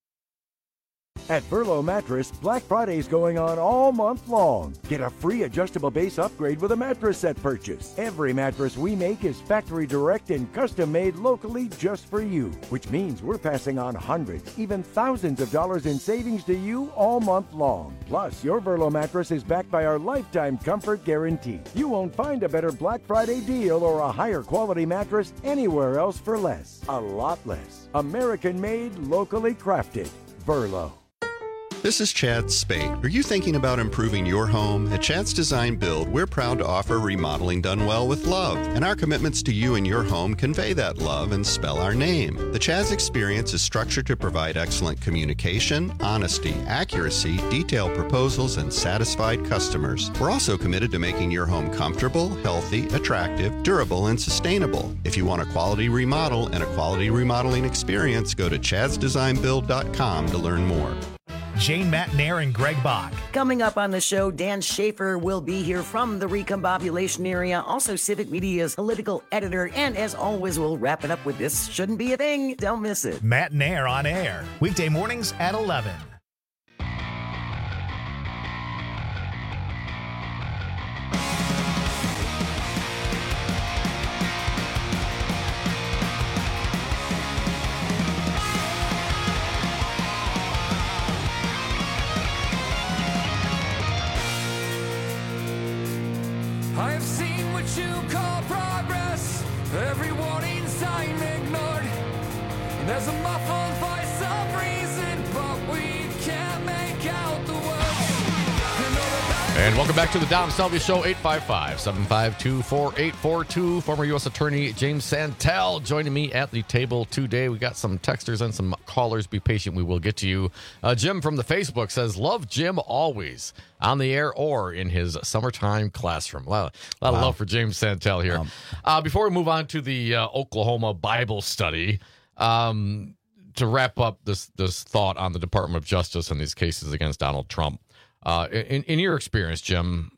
[SPEAKER 2] At Verlo Mattress, Black Friday is going on all month long. Get a free adjustable base upgrade with a mattress set purchase. Every mattress we make is factory direct and custom made locally just for you, which means we're passing on hundreds, even thousands of dollars in savings to you all month long. Plus, your Verlo mattress is backed by our lifetime comfort guarantee. You won't find a better Black Friday deal or a higher quality mattress anywhere else for less. A lot less. American made, locally crafted. Verlo.
[SPEAKER 4] This is Chad Spate. Are you thinking about improving your home? At Chad's Design Build, we're proud to offer remodeling done well with love, and our commitments to you and your home convey that love and spell our name. The Chad's experience is structured to provide excellent communication, honesty, accuracy, detailed proposals, and satisfied customers. We're also committed to making your home comfortable, healthy, attractive, durable, and sustainable. If you want a quality remodel and a quality remodeling experience, go to chadsdesignbuild.com to learn more.
[SPEAKER 1] Jane Matnair and Greg Bach.
[SPEAKER 7] Coming up on the show, Dan Schaefer will be here from the Recombobulation area, also Civic Media's political editor, and as always, we'll wrap it up with This Shouldn't Be a Thing. Don't miss it.
[SPEAKER 1] Matnair on air, weekday mornings at 11.
[SPEAKER 22] I have seen what you call progress, every warning sign ignored. There's a muffled voice of reason, but we can't make out the words.
[SPEAKER 14] And welcome back to the Dom Selvey Show, 855-752-4842. Former U.S. Attorney James Santel joining me at the table today. We got some texters and some callers. Be patient. We will get to you. Jim from the Facebook says, love Jim always on the air or in his summertime classroom. A lot of love for James Santel here. Before we move on to the Oklahoma Bible study, to wrap up this thought on the Department of Justice and these cases against Donald Trump, in your experience, Jim,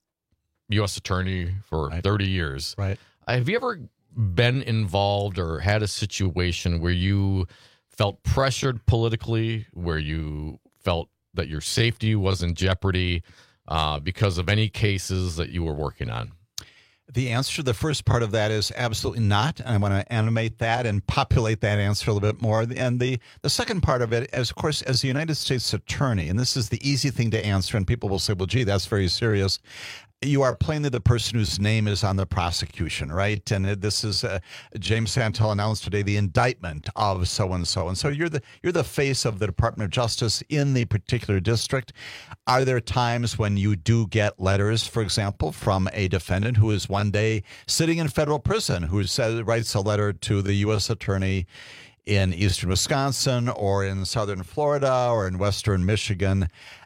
[SPEAKER 14] U.S. Attorney for 30 years,
[SPEAKER 15] right?
[SPEAKER 14] Have you ever been involved or had a situation where you felt pressured politically, where you felt that your safety was in jeopardy because of any cases that you were working on?
[SPEAKER 15] The answer to the first part of that is absolutely not. And I want to animate that and populate that answer a little bit more. And the second part of it, as of course, as the United States Attorney, and this is the easy thing to answer, and people will say, well, gee, that's very serious. You are plainly the person whose name is on the prosecution, right? And this is James Santel announced today the indictment of so-and-so. And so you're the face of the Department of Justice in the particular district. Are there times when you do get letters, for example, from a defendant who is one day sitting in federal prison, who writes a letter to the U.S. Attorney in eastern Wisconsin or in southern Florida or in western Michigan?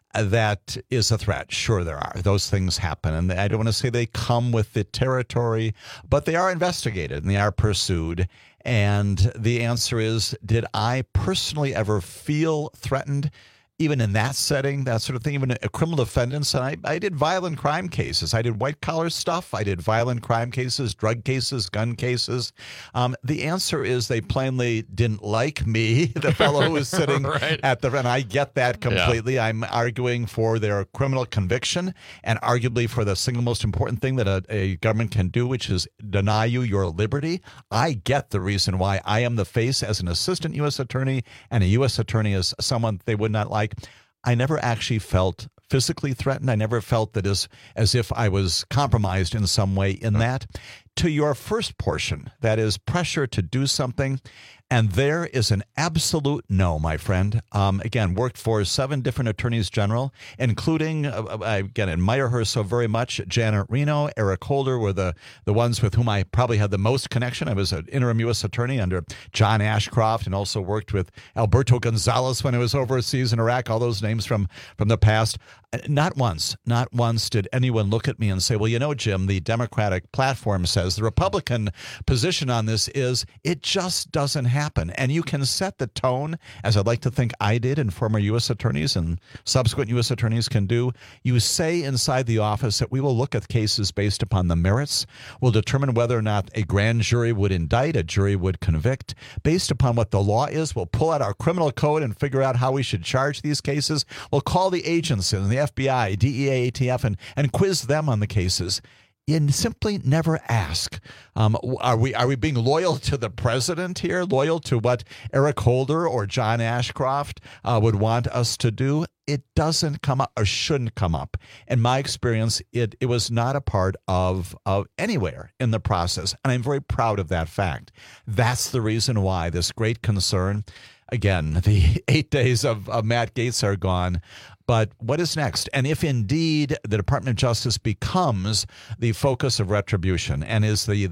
[SPEAKER 15] That is a threat. Sure, there are. Those things happen. And I don't want to say they come with the territory, but they are investigated and they are pursued. And the answer is, did I personally ever feel threatened? Even in that setting, that sort of thing, even a criminal defendants. And I did violent crime cases. I did white-collar stuff. I did violent crime cases, drug cases, gun cases. The answer is they plainly didn't like me, the fellow who was sitting
[SPEAKER 14] right.
[SPEAKER 15] at the... And I get that completely. Yeah. I'm arguing for their criminal conviction and arguably for the single most important thing that a government can do, which is deny you your liberty. I get the reason why I am the face as an assistant U.S. attorney and a U.S. attorney as someone they would not like. I never actually felt physically threatened. I never felt that as if I was compromised in some way in that. To your first portion, that is pressure to do something, and there is an absolute no, my friend. Again, worked for 7 different attorneys general, including, I again admire her so very much, Janet Reno, Eric Holder were the ones with whom I probably had the most connection. I was an interim U.S. attorney under John Ashcroft and also worked with Alberto Gonzalez when I was overseas in Iraq, all those names from the past. Not once did anyone look at me and say, well, you know, Jim, the Democratic platform says the Republican position on this is it just doesn't happen. And you can set the tone, as I'd like to think I did and former U.S. attorneys and subsequent U.S. attorneys can do. You say inside the office that we will look at cases based upon the merits. We'll determine whether or not a grand jury would indict, a jury would convict. Based upon what the law is, we'll pull out our criminal code and figure out how we should charge these cases. We'll call the agents and the FBI, DEA, ATF, and quiz them on the cases. You simply never ask, are we being loyal to the president here, loyal to what Eric Holder or John Ashcroft would want us to do? It doesn't come up or shouldn't come up. In my experience, it was not a part of anywhere in the process, and I'm very proud of that fact. That's the reason why this great concern. Again, the 8 days of Matt Gaetz are gone. But what is next? And if indeed the Department of Justice becomes the focus of retribution and is the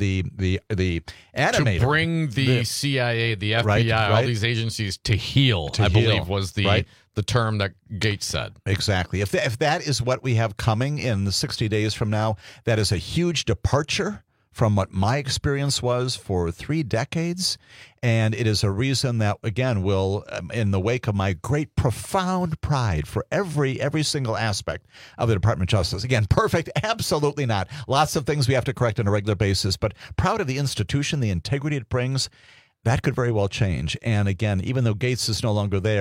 [SPEAKER 15] animator.
[SPEAKER 14] To bring the CIA, the FBI, all these agencies to heal, I believe was the term that Gaetz said.
[SPEAKER 15] Exactly. If that is what we have coming in the 60 days from now, that is a huge departure from what my experience was for 3 decades. And it is a reason that, again, will, in the wake of my great, profound pride for every single aspect of the Department of Justice. Again, perfect? Absolutely not. Lots of things we have to correct on a regular basis, but proud of the institution, the integrity it brings. That could very well change. And again, even though Gaetz is no longer there,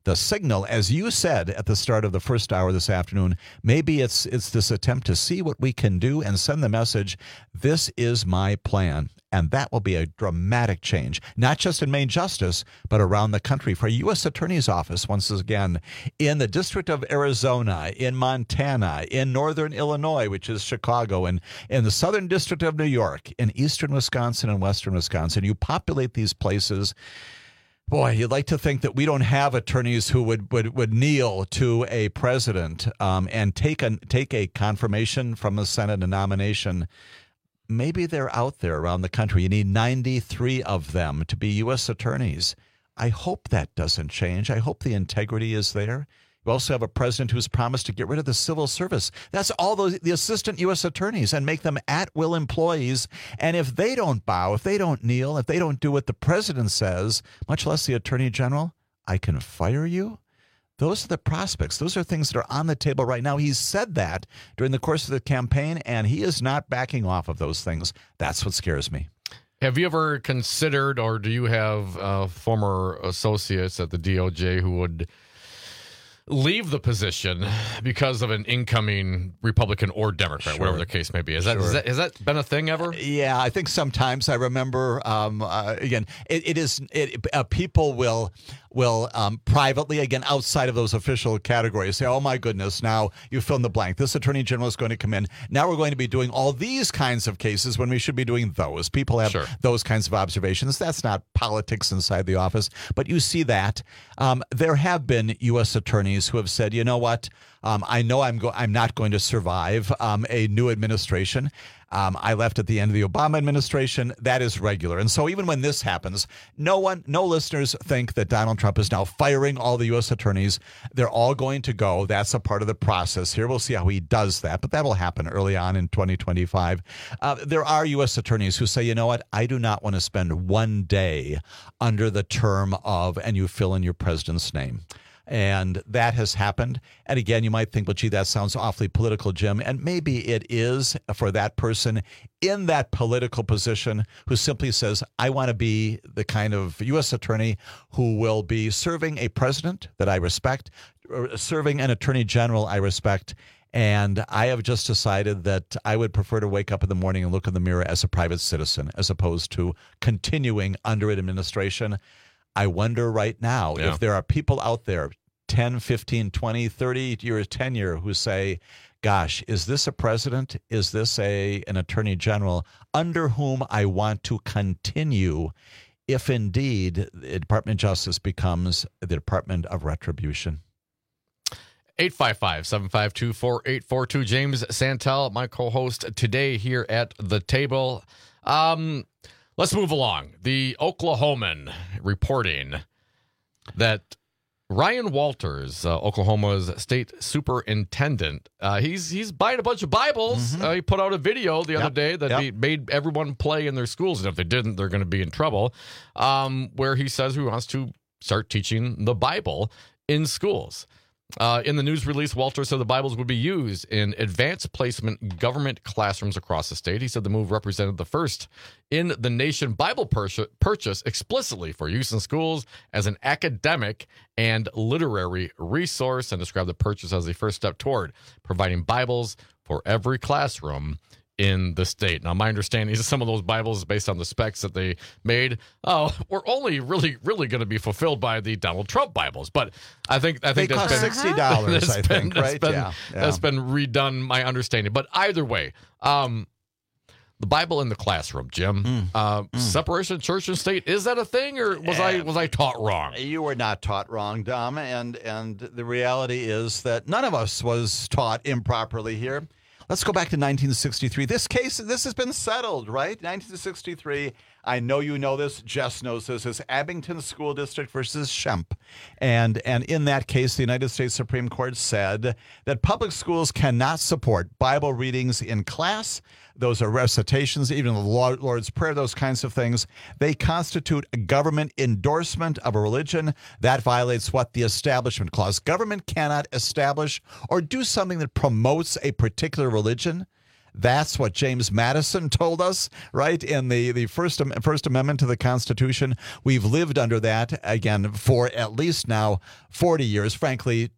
[SPEAKER 15] the signal, as you said at the start of the first hour this afternoon, maybe it's this attempt to see what we can do and send the message, this is my plan. And that will be a dramatic change, not just in Maine Justice, but around the country. For a U.S. Attorney's Office, once again, in the District of Arizona, in Montana, in Northern Illinois, which is Chicago, and in the Southern District of New York, in Eastern Wisconsin and Western Wisconsin, you populate these places. Boy, you'd like to think that we don't have attorneys who would kneel to a president and take a confirmation from the Senate, a nomination. Maybe they're out there around the country. You need 93 of them to be U.S. attorneys. I hope that doesn't change. I hope the integrity is there. You also have a president who's promised to get rid of the civil service. That's all the assistant U.S. attorneys and make them at-will employees. And if they don't bow, if they don't kneel, if they don't do what the president says, much less the attorney general, I can fire you. Those are the prospects. Those are things that are on the table right now. He's said that during the course of the campaign, and he is not backing off of those things. That's what scares me.
[SPEAKER 14] Have you ever considered, or do you have former associates at the DOJ who would leave the position because of an incoming Republican or Democrat, whatever the case may be? Has that been a thing ever?
[SPEAKER 15] Yeah, I think sometimes. I remember, again, people will privately, again, outside of those official categories, say, oh, my goodness, now you fill in the blank. This attorney general is going to come in. Now we're going to be doing all these kinds of cases when we should be doing those. People have those kinds of observations. That's not politics inside the office, but you see that. There have been U.S. attorneys who have said, you know what, I know I'm not going to survive a new administration. I left at the end of the Obama administration. That is regular. And so even when this happens, no listeners think that Donald Trump is now firing all the U.S. attorneys. They're all going to go. That's a part of the process here. We'll see how he does that, but that will happen early on in 2025. There are U.S. attorneys who say, you know what, I do not want to spend one day under the term of, and you fill in your president's name. And that has happened. And again, you might think, well, gee, that sounds awfully political, Jim. And maybe it is for that person in that political position who simply says, I want to be the kind of U.S. attorney who will be serving a president that I respect, or serving an attorney general I respect. And I have just decided that I would prefer to wake up in the morning and look in the mirror as a private citizen, as opposed to continuing under an administration. I wonder right now if there are people out there, 10, 15, 20, 30 years tenure, who say, gosh, is this a president? Is this an attorney general under whom I want to continue if indeed the Department of Justice becomes the Department of Retribution?
[SPEAKER 14] 855-752-4842. James Santel, my co-host today here at the table. Let's move along. The Oklahoman reporting that Ryan Walters, Oklahoma's state superintendent, he's buying a bunch of Bibles. He put out a video the other day that he made everyone play in their schools, and if they didn't, they're going to be in trouble, where he says he wants to start teaching the Bible in schools. In the news release, Walters said the Bibles would be used in advanced placement government classrooms across the state. He said the move represented the first in the nation Bible purchase explicitly for use in schools as an academic and literary resource, and described the purchase as the first step toward providing Bibles for every classroom in the state. Now, my understanding is some of those Bibles, based on the specs that they made, were only really going to be fulfilled by the Donald Trump Bibles. But I think
[SPEAKER 15] they
[SPEAKER 14] that's
[SPEAKER 15] cost
[SPEAKER 14] been
[SPEAKER 15] $60. I think, right?
[SPEAKER 14] That's been redone. My understanding. But either way, the Bible in the classroom, Jim. Separation of church and state, is that a thing, or was I taught wrong?
[SPEAKER 15] You were not taught wrong, Dom. And the reality is that none of us was taught improperly here. Let's go back to 1963. This has been settled, right? 1963. I know you know this. Jess knows this. Is Abington School District versus Schempp. And in that case, the United States Supreme Court said that public schools cannot support Bible readings in class. Those are recitations, even the Lord's Prayer, those kinds of things. They constitute a government endorsement of a religion. That violates what? The Establishment Clause. Government cannot establish or do something that promotes a particular religion. That's what James Madison told us, right? In the First Amendment to the Constitution. We've lived under that, again, for at least now 40 years, frankly,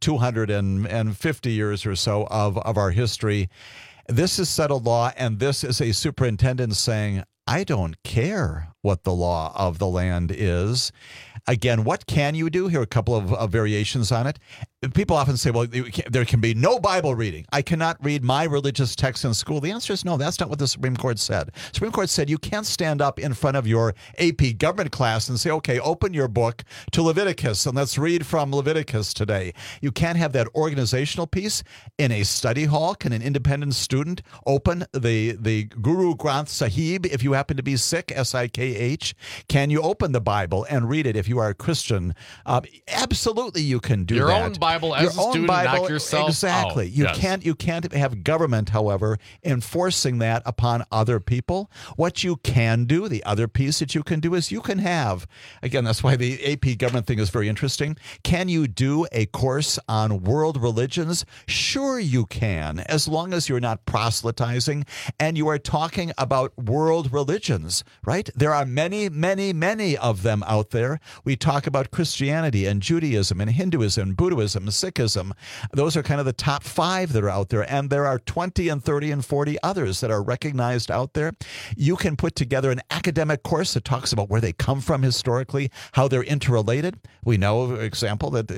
[SPEAKER 15] 250 years or so of our history. This is settled law, and this is a superintendent saying, I don't care what the law of the land is. Again, what can you do? Here are a couple of variations on it. People often say, well, there can be no Bible reading. I cannot read my religious text in school. The answer is no. That's not what the Supreme Court said. The Supreme Court said you can't stand up in front of your AP government class and say, okay, open your book to Leviticus and let's read from Leviticus today. You can't have that organizational piece. In a study hall, can an independent student open the Guru Granth Sahib if you happen to be sick, S-I-K-H? Can you open the Bible and read it if you are a Christian? Absolutely you can do
[SPEAKER 14] your
[SPEAKER 15] that.
[SPEAKER 14] Own Bible as a student, knock yourself
[SPEAKER 15] exactly.
[SPEAKER 14] out.
[SPEAKER 15] You can't have government, however, enforcing that upon other people. What you can do, the other piece that you can do is you can have, again, that's why the AP government thing is very interesting. Can you do a course on world religions? Sure you can, as long as you're not proselytizing and you are talking about world religions, right? There are many, many, many of them out there. We talk about Christianity and Judaism and Hinduism, Buddhism, Sikhism. Those are kind of the top 5 that are out there. And there are 20 and 30 and 40 others that are recognized out there. You can put together an academic course that talks about where they come from historically, how they're interrelated. We know, for example, that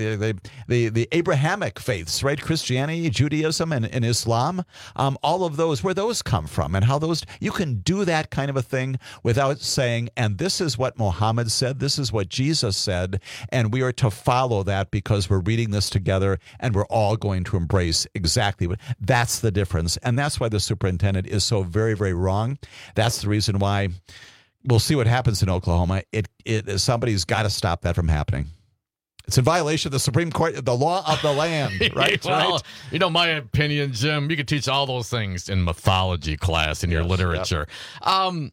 [SPEAKER 15] the Abrahamic faiths, right? Christianity, Judaism, and Islam, all of those, where those come from and how those, you can do that kind of a thing without saying, and this is what Muhammad said, this is what Jesus said, and we are to follow that because we're reading this together and we're all going to embrace exactly what. That's the difference. And that's why the superintendent is so very, very wrong. That's the reason why we'll see what happens in Oklahoma. Somebody's got to stop that from happening. It's in violation of the Supreme Court, the law of the land, right?
[SPEAKER 14] Well,
[SPEAKER 15] right?
[SPEAKER 14] You know, my opinion, Jim, you could teach all those things in mythology class in your literature. Yep.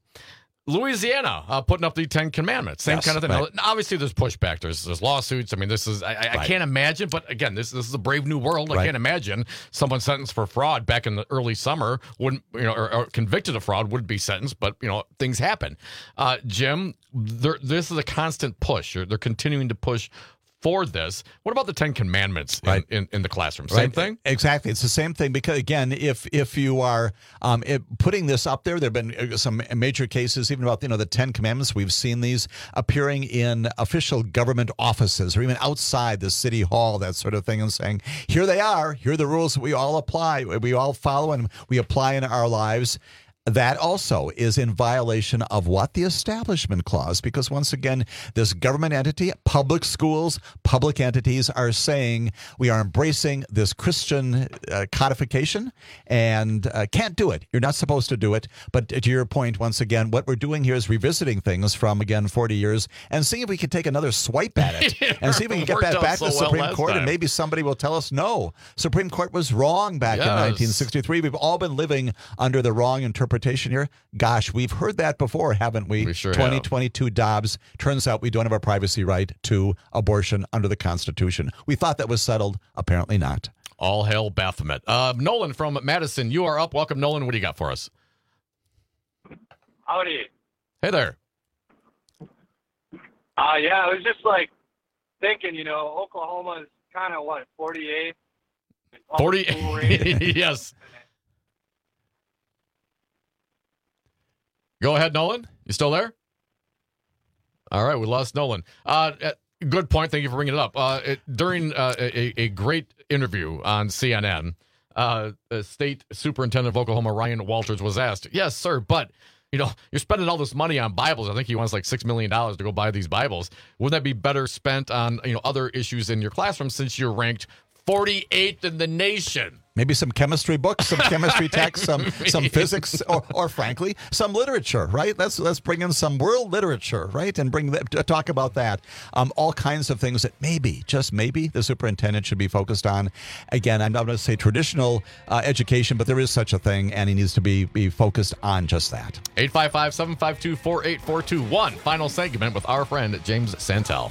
[SPEAKER 14] Louisiana putting up the 10 Commandments, same kind of thing.
[SPEAKER 15] Right.
[SPEAKER 14] Now, obviously, there's pushback. There's lawsuits. I mean, this is I can't imagine. But again, this is a brave new world. I can't imagine someone sentenced for fraud back in the early summer wouldn't, or convicted of fraud wouldn't be sentenced. But things happen. Jim, this is a constant push. They're continuing to push for this. What about the 10 Commandments in the classroom? Same thing?
[SPEAKER 15] Exactly. It's the same thing because, again, if you are putting this up there have been some major cases even about, the 10 Commandments. We've seen these appearing in official government offices or even outside the city hall, that sort of thing, and saying, here they are. Here are the rules that we all apply, we all follow, and we apply in our lives. That also is in violation of what? The Establishment Clause, because once again, this government entity, public schools, public entities are saying we are embracing this Christian codification and can't do it. You're not supposed to do it. But to your point, once again, what we're doing here is revisiting things from, again, 40 years and seeing if we can take another swipe at it and see if we can get that back to the Supreme Court and maybe somebody will tell us, no, Supreme Court was wrong back in 1963. We've all been living under the wrong interpretation here. Gosh, we've heard that before, haven't we?
[SPEAKER 14] We sure
[SPEAKER 15] 2022 Dobbs. Turns out we don't have a privacy right to abortion under the Constitution. We thought that was settled. Apparently not.
[SPEAKER 14] All hail Baphomet. Nolan from Madison, you are up. Welcome, Nolan. What do you got for us?
[SPEAKER 6] Howdy.
[SPEAKER 14] Hey there.
[SPEAKER 6] Yeah, I was just thinking, Oklahoma is kind of 48?
[SPEAKER 14] 40. Yes. Go ahead, Nolan. You still there? All right, we lost Nolan. Good point. Thank you for bringing it up. During a great interview on CNN, the state superintendent of Oklahoma, Ryan Walters, was asked, yes, sir, but you're spending all this money on Bibles. I think he wants like $6 million to go buy these Bibles. Wouldn't that be better spent on other issues in your classroom since you're ranked 48th in the nation?
[SPEAKER 15] Maybe some chemistry books, some chemistry texts, some physics, or frankly, some literature, right? Let's bring in some world literature, right? And talk about that. All kinds of things that maybe, just maybe, the superintendent should be focused on. Again, I'm not going to say traditional education, but there is such a thing, and he needs to be focused on just that.
[SPEAKER 14] 855-752-4842. One final segment with our friend James Santel.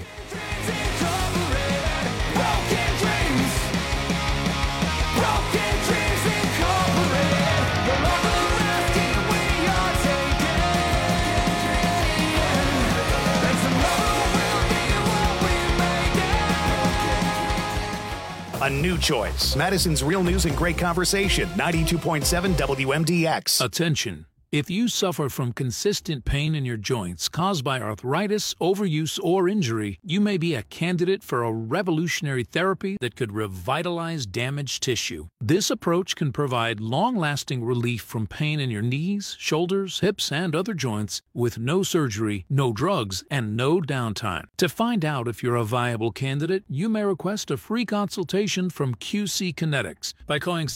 [SPEAKER 1] A new choice. Madison's Real News and Great Conversation. 92.7 WMDX.
[SPEAKER 8] Attention. If you suffer from consistent pain in your joints caused by arthritis, overuse, or injury, you may be a candidate for a revolutionary therapy that could revitalize damaged tissue. This approach can provide long-lasting relief from pain in your knees, shoulders, hips, and other joints with no surgery, no drugs, and no downtime. To find out if you're a viable candidate, you may request a free consultation from QC Kinetics by calling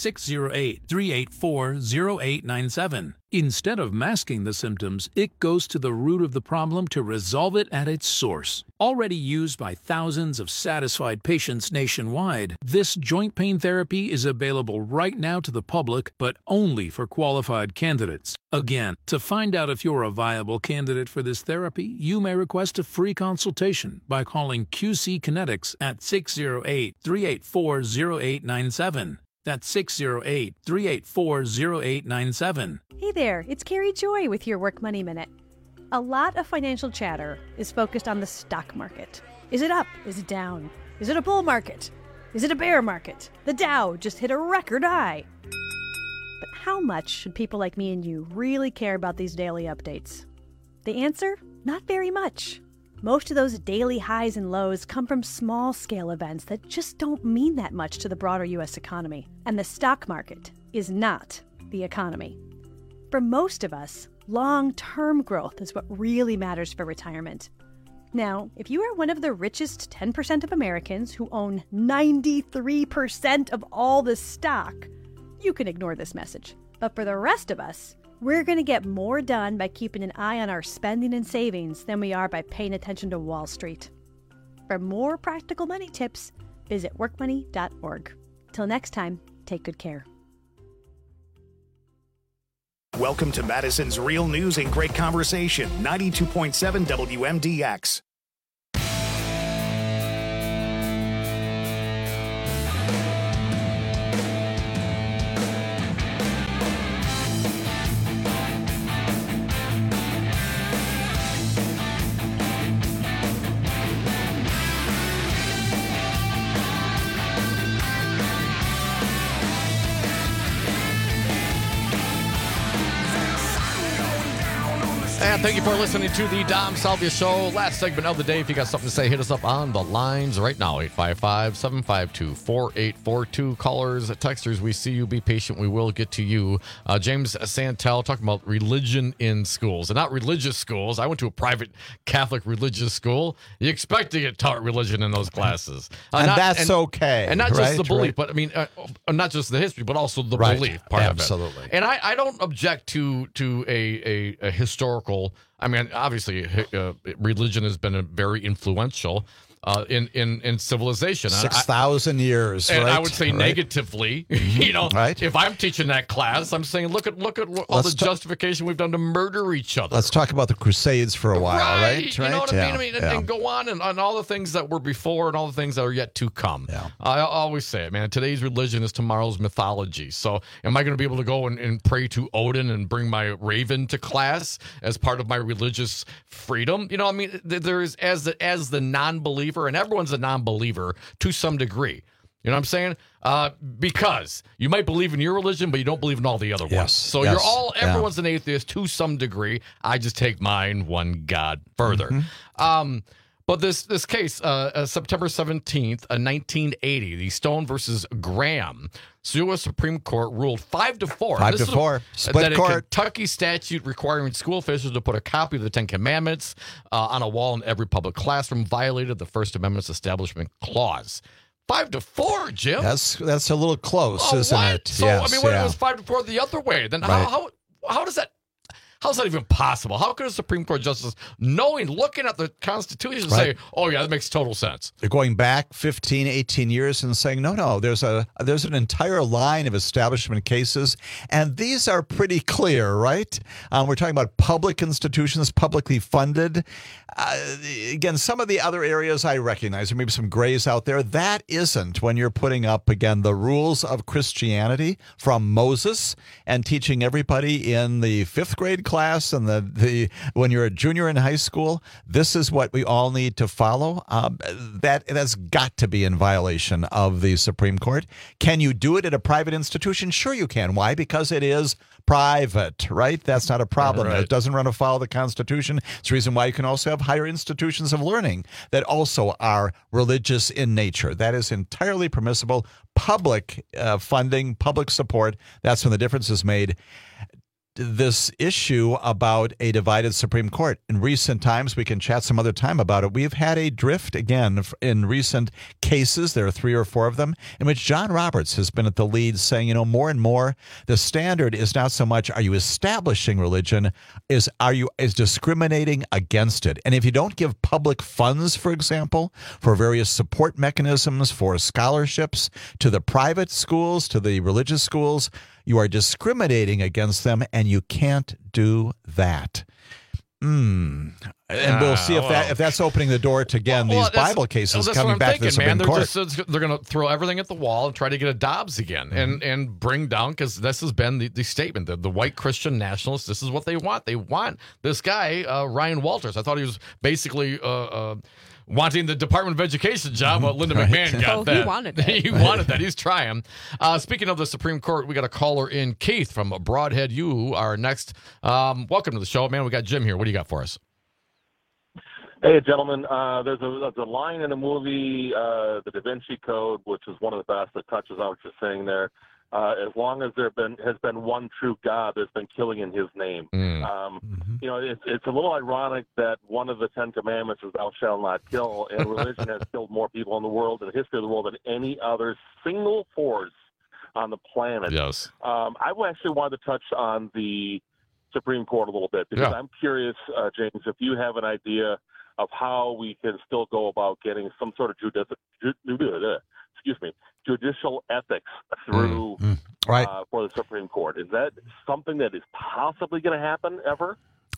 [SPEAKER 8] 608-384-0897. Instead of masking the symptoms, it goes to the root of the problem to resolve it at its source. Already used by thousands of satisfied patients nationwide, this joint pain therapy is available right now to the public, but only for qualified candidates. Again, to find out if you're a viable candidate for this therapy, you may request a free consultation by calling QC Kinetics at 608-384-0897. That's 608-384-0897.
[SPEAKER 9] Hey there, it's Carrie Joy with your Work Money Minute. A lot of financial chatter is focused on the stock market. Is it up? Is it down? Is it a bull market? Is it a bear market? The Dow just hit a record high. But how much should people like me and you really care about these daily updates? The answer? Not very much. Most of those daily highs and lows come from small-scale events that just don't mean that much to the broader U.S. economy. And the stock market is not the economy. For most of us, long-term growth is what really matters for retirement. Now, if you are one of the richest 10% of Americans who own 93% of all the stock, you can ignore this message. But for the rest of us, we're going to get more done by keeping an eye on our spending and savings than we are by paying attention to Wall Street. For more practical money tips, visit workmoney.org. Till next time, take good care.
[SPEAKER 1] Welcome to Madison's Real News and Great Conversation. 92.7 WMDX.
[SPEAKER 14] And thank you for listening to the Dom Salvia Show. Last segment of the day. If you got something to say, hit us up on the lines right now. 855-752-4842. Callers, texters, we see you. Be patient. We will get to you. James Santel talking about religion in schools. And not religious schools. I went to a private Catholic religious school. You expect to get taught religion in those classes.
[SPEAKER 15] That's okay.
[SPEAKER 14] And not just
[SPEAKER 15] right?
[SPEAKER 14] the belief,
[SPEAKER 15] Right.
[SPEAKER 14] but I mean, not just the history, but also the
[SPEAKER 15] Right.
[SPEAKER 14] belief part
[SPEAKER 15] Absolutely.
[SPEAKER 14] of it. And I don't object to a historical. I mean, obviously, religion has been very influential in civilization.
[SPEAKER 15] 6,000 years,
[SPEAKER 14] and
[SPEAKER 15] right?
[SPEAKER 14] I would say
[SPEAKER 15] Right.
[SPEAKER 14] negatively, you know,
[SPEAKER 15] Right.
[SPEAKER 14] if I'm teaching that class, I'm saying, look at all the justification we've done to murder each other.
[SPEAKER 15] Let's talk about the Crusades for a while, right?
[SPEAKER 14] You know what
[SPEAKER 15] Yeah,
[SPEAKER 14] I mean?
[SPEAKER 15] yeah.
[SPEAKER 14] And go on and all the things that were before and all the things that are yet to come. I always say it, man. Today's religion is tomorrow's mythology. So am I going to be able to go and pray to Odin and bring my raven to class as part of my religious freedom? You know, I mean, there is, as the non-believer, and everyone's a non-believer to some degree. You know what I'm saying? Because you might believe in your religion, but you don't believe in all the other ones. So
[SPEAKER 15] yes,
[SPEAKER 14] everyone's an atheist to some degree. I just take mine one God further. But this case, September 17th, 1980, the Stone versus Graham, U.S. Supreme Court ruled 5-4.
[SPEAKER 15] 5-4. Split
[SPEAKER 14] that
[SPEAKER 15] court.
[SPEAKER 14] A Kentucky statute requiring school officials to put a copy of the Ten Commandments on a wall in every public classroom violated the First Amendment's Establishment Clause. 5-4, Jim.
[SPEAKER 15] That's a little close, isn't
[SPEAKER 14] what?
[SPEAKER 15] it?
[SPEAKER 14] So
[SPEAKER 15] Yes,
[SPEAKER 14] I mean, when
[SPEAKER 15] yeah.
[SPEAKER 14] it was 5-4 the other way, then
[SPEAKER 15] Right.
[SPEAKER 14] how does that? How's that even possible? How could a Supreme Court justice, looking at the Constitution, say, "Oh yeah, that makes total sense"?
[SPEAKER 15] They're going back 15, 18 years and saying, no, there's an entire line of establishment cases, and these are pretty clear, right? We're talking about public institutions, publicly funded. Again, some of the other areas I recognize, there may be some grays out there. That isn't when you're putting up, again, the rules of Christianity from Moses and teaching everybody in the 5th grade class and the when you're a junior in high school, this is what we all need to follow. That's got to be in violation of the Supreme Court. Can you do it at a private institution? Sure you can. Why? Because it is private, right? That's not a problem.
[SPEAKER 14] Right.
[SPEAKER 15] It doesn't run afoul of the Constitution. It's the reason why you can also have higher institutions of learning that also are religious in nature. That is entirely permissible. Public funding, public support, that's when the difference is made. This issue about a divided Supreme Court. In recent times, we can chat some other time about it. We've had a drift, again, in recent cases. There are 3 or 4 of them, in which John Roberts has been at the lead saying, more and more, the standard is not so much are you establishing religion, is discriminating against it. And if you don't give public funds, for example, for various support mechanisms, for scholarships to the private schools, to the religious schools, you are discriminating against them, and you can't do that. And we'll see if that's opening the door to, again, these Bible cases coming back to the Supreme Court.
[SPEAKER 14] They're going to throw everything at the wall and try to get a Dobbs again and bring down, because this has been the statement, the white Christian nationalists, this is what they want. They want this guy, Ryan Walters. I thought he was basically wanting the Department of Education job, but Linda McMahon got that.
[SPEAKER 23] He wanted that.
[SPEAKER 14] He wanted that. He's trying. Speaking of the Supreme Court, we got a caller in. Keith from Broadhead. You are next. Welcome to the show, man. We got Jim here. What do you got for us?
[SPEAKER 3] Hey, gentlemen. There's a line in the movie, The Da Vinci Code, which is one of the best that touches on what you're saying there. As long as has been one true God, there's been killing in his name. It's a little ironic that one of the 10 Commandments is thou shalt not kill, and religion has killed more people in the world, in the history of the world, than any other single force on the planet.
[SPEAKER 14] Yes.
[SPEAKER 3] I actually wanted to touch on the Supreme Court a little bit, because I'm curious, James, if you have an idea of how we can still go about getting some sort of judicial ethics through for the Supreme Court. Is that something that is possibly going to happen ever?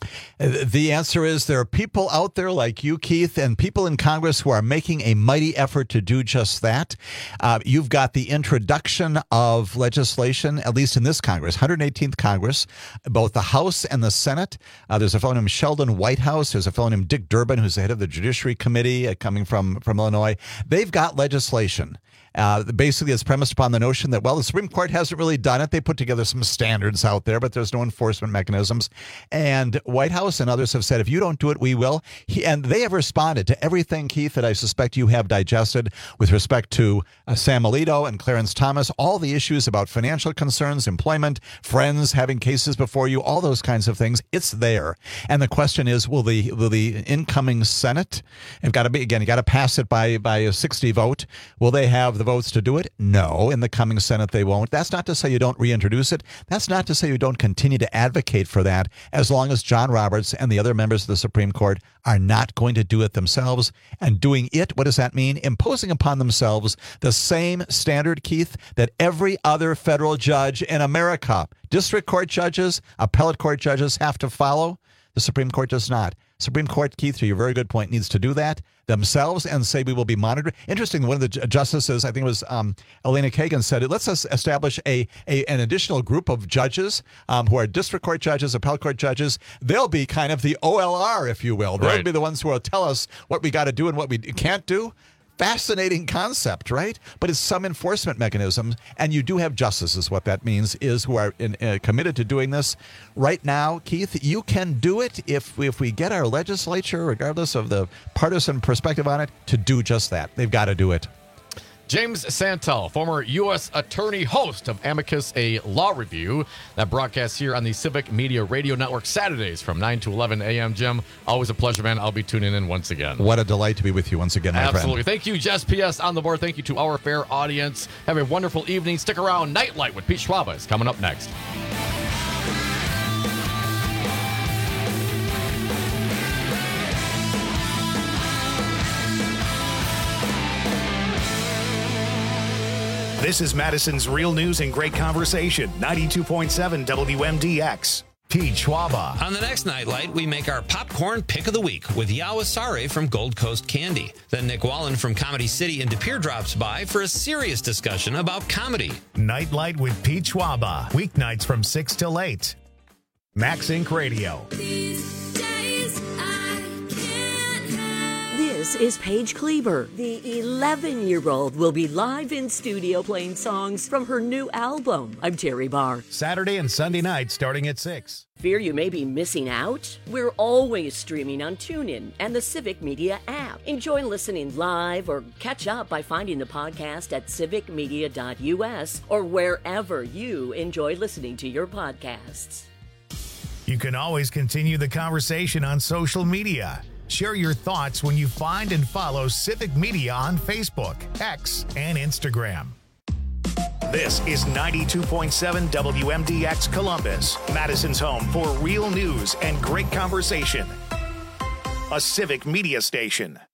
[SPEAKER 15] The answer is there are people out there like you, Keith, and people in Congress who are making a mighty effort to do just that. You've got the introduction of legislation, at least in this Congress, 118th Congress, both the House and the Senate. There's a fellow named Sheldon Whitehouse. There's a fellow named Dick Durbin, who's the head of the Judiciary Committee, coming from Illinois. They've got legislation. Basically, it's premised upon the notion that, the Supreme Court hasn't really done it. They put together some standards out there, but there's no enforcement mechanisms. And Whitehouse and others have said, if you don't do it, we will. And they have responded to everything, Keith, that I suspect you have digested with respect to Sam Alito and Clarence Thomas, all the issues about financial concerns, employment, friends having cases before you, all those kinds of things. It's there. And the question is, will the incoming Senate, you got to pass it by a 60 vote. Will they have the votes to do it? No. In the coming Senate, they won't. That's not to say you don't reintroduce it. That's not to say you don't continue to advocate for that, as long as John Roberts and the other members of the Supreme Court are not going to do it themselves. And doing it, what does that mean? Imposing upon themselves the same standard, Keith, that every other federal judge in America, district court judges, appellate court judges, have to follow. The Supreme Court does not. Supreme Court, Keith, to your very good point, needs to do that themselves and say we will be monitored. Interesting, one of the justices, I think it was Elena Kagan, said, let's establish an additional group of judges who are district court judges, appellate court judges. They'll be kind of the OLR, if you will. They'll be the ones who will tell us what we got to do and what we can't do. Fascinating concept, right? But it's some enforcement mechanism, and you do have justices. What that means is who are committed to doing this. Right now, Keith, you can do it if we get our legislature, regardless of the partisan perspective on it, to do just that. They've got to do it.
[SPEAKER 14] James Santel, former U.S. Attorney, host of Amicus, a law review that broadcasts here on the Civic Media Radio Network Saturdays from 9 to 11 a.m. Jim, always a pleasure, man. I'll be tuning in once again.
[SPEAKER 15] What a delight to be with you once again, my friend.
[SPEAKER 14] Absolutely. Thank you, Jess P.S. on the board. Thank you to our fair audience. Have a wonderful evening. Stick around. Nightlight with Pete Schwaba is coming up next.
[SPEAKER 1] This is Madison's Real News and Great Conversation, 92.7 WMDX. Pete Schwaba.
[SPEAKER 19] On the next Nightlight, we make our popcorn pick of the week with Yawasare from Gold Coast Candy. Then Nick Wallen from Comedy City in De Pere drops by for a serious discussion about comedy.
[SPEAKER 1] Nightlight with Pete Schwaba, weeknights from 6 till 8. Max Inc. Radio.
[SPEAKER 21] This is Paige Kleber. The 11-year-old will be live in studio playing songs from her new album. I'm Terry Barr.
[SPEAKER 1] Saturday and Sunday nights starting at 6.
[SPEAKER 21] Fear you may be missing out? We're always streaming on TuneIn and the Civic Media app. Enjoy listening live or catch up by finding the podcast at civicmedia.us or wherever you enjoy listening to your podcasts.
[SPEAKER 1] You can always continue the conversation on social media. Share your thoughts when you find and follow Civic Media on Facebook, X, and Instagram. This is 92.7 WMDX Columbus, Madison's home for real news and great conversation. A Civic Media station.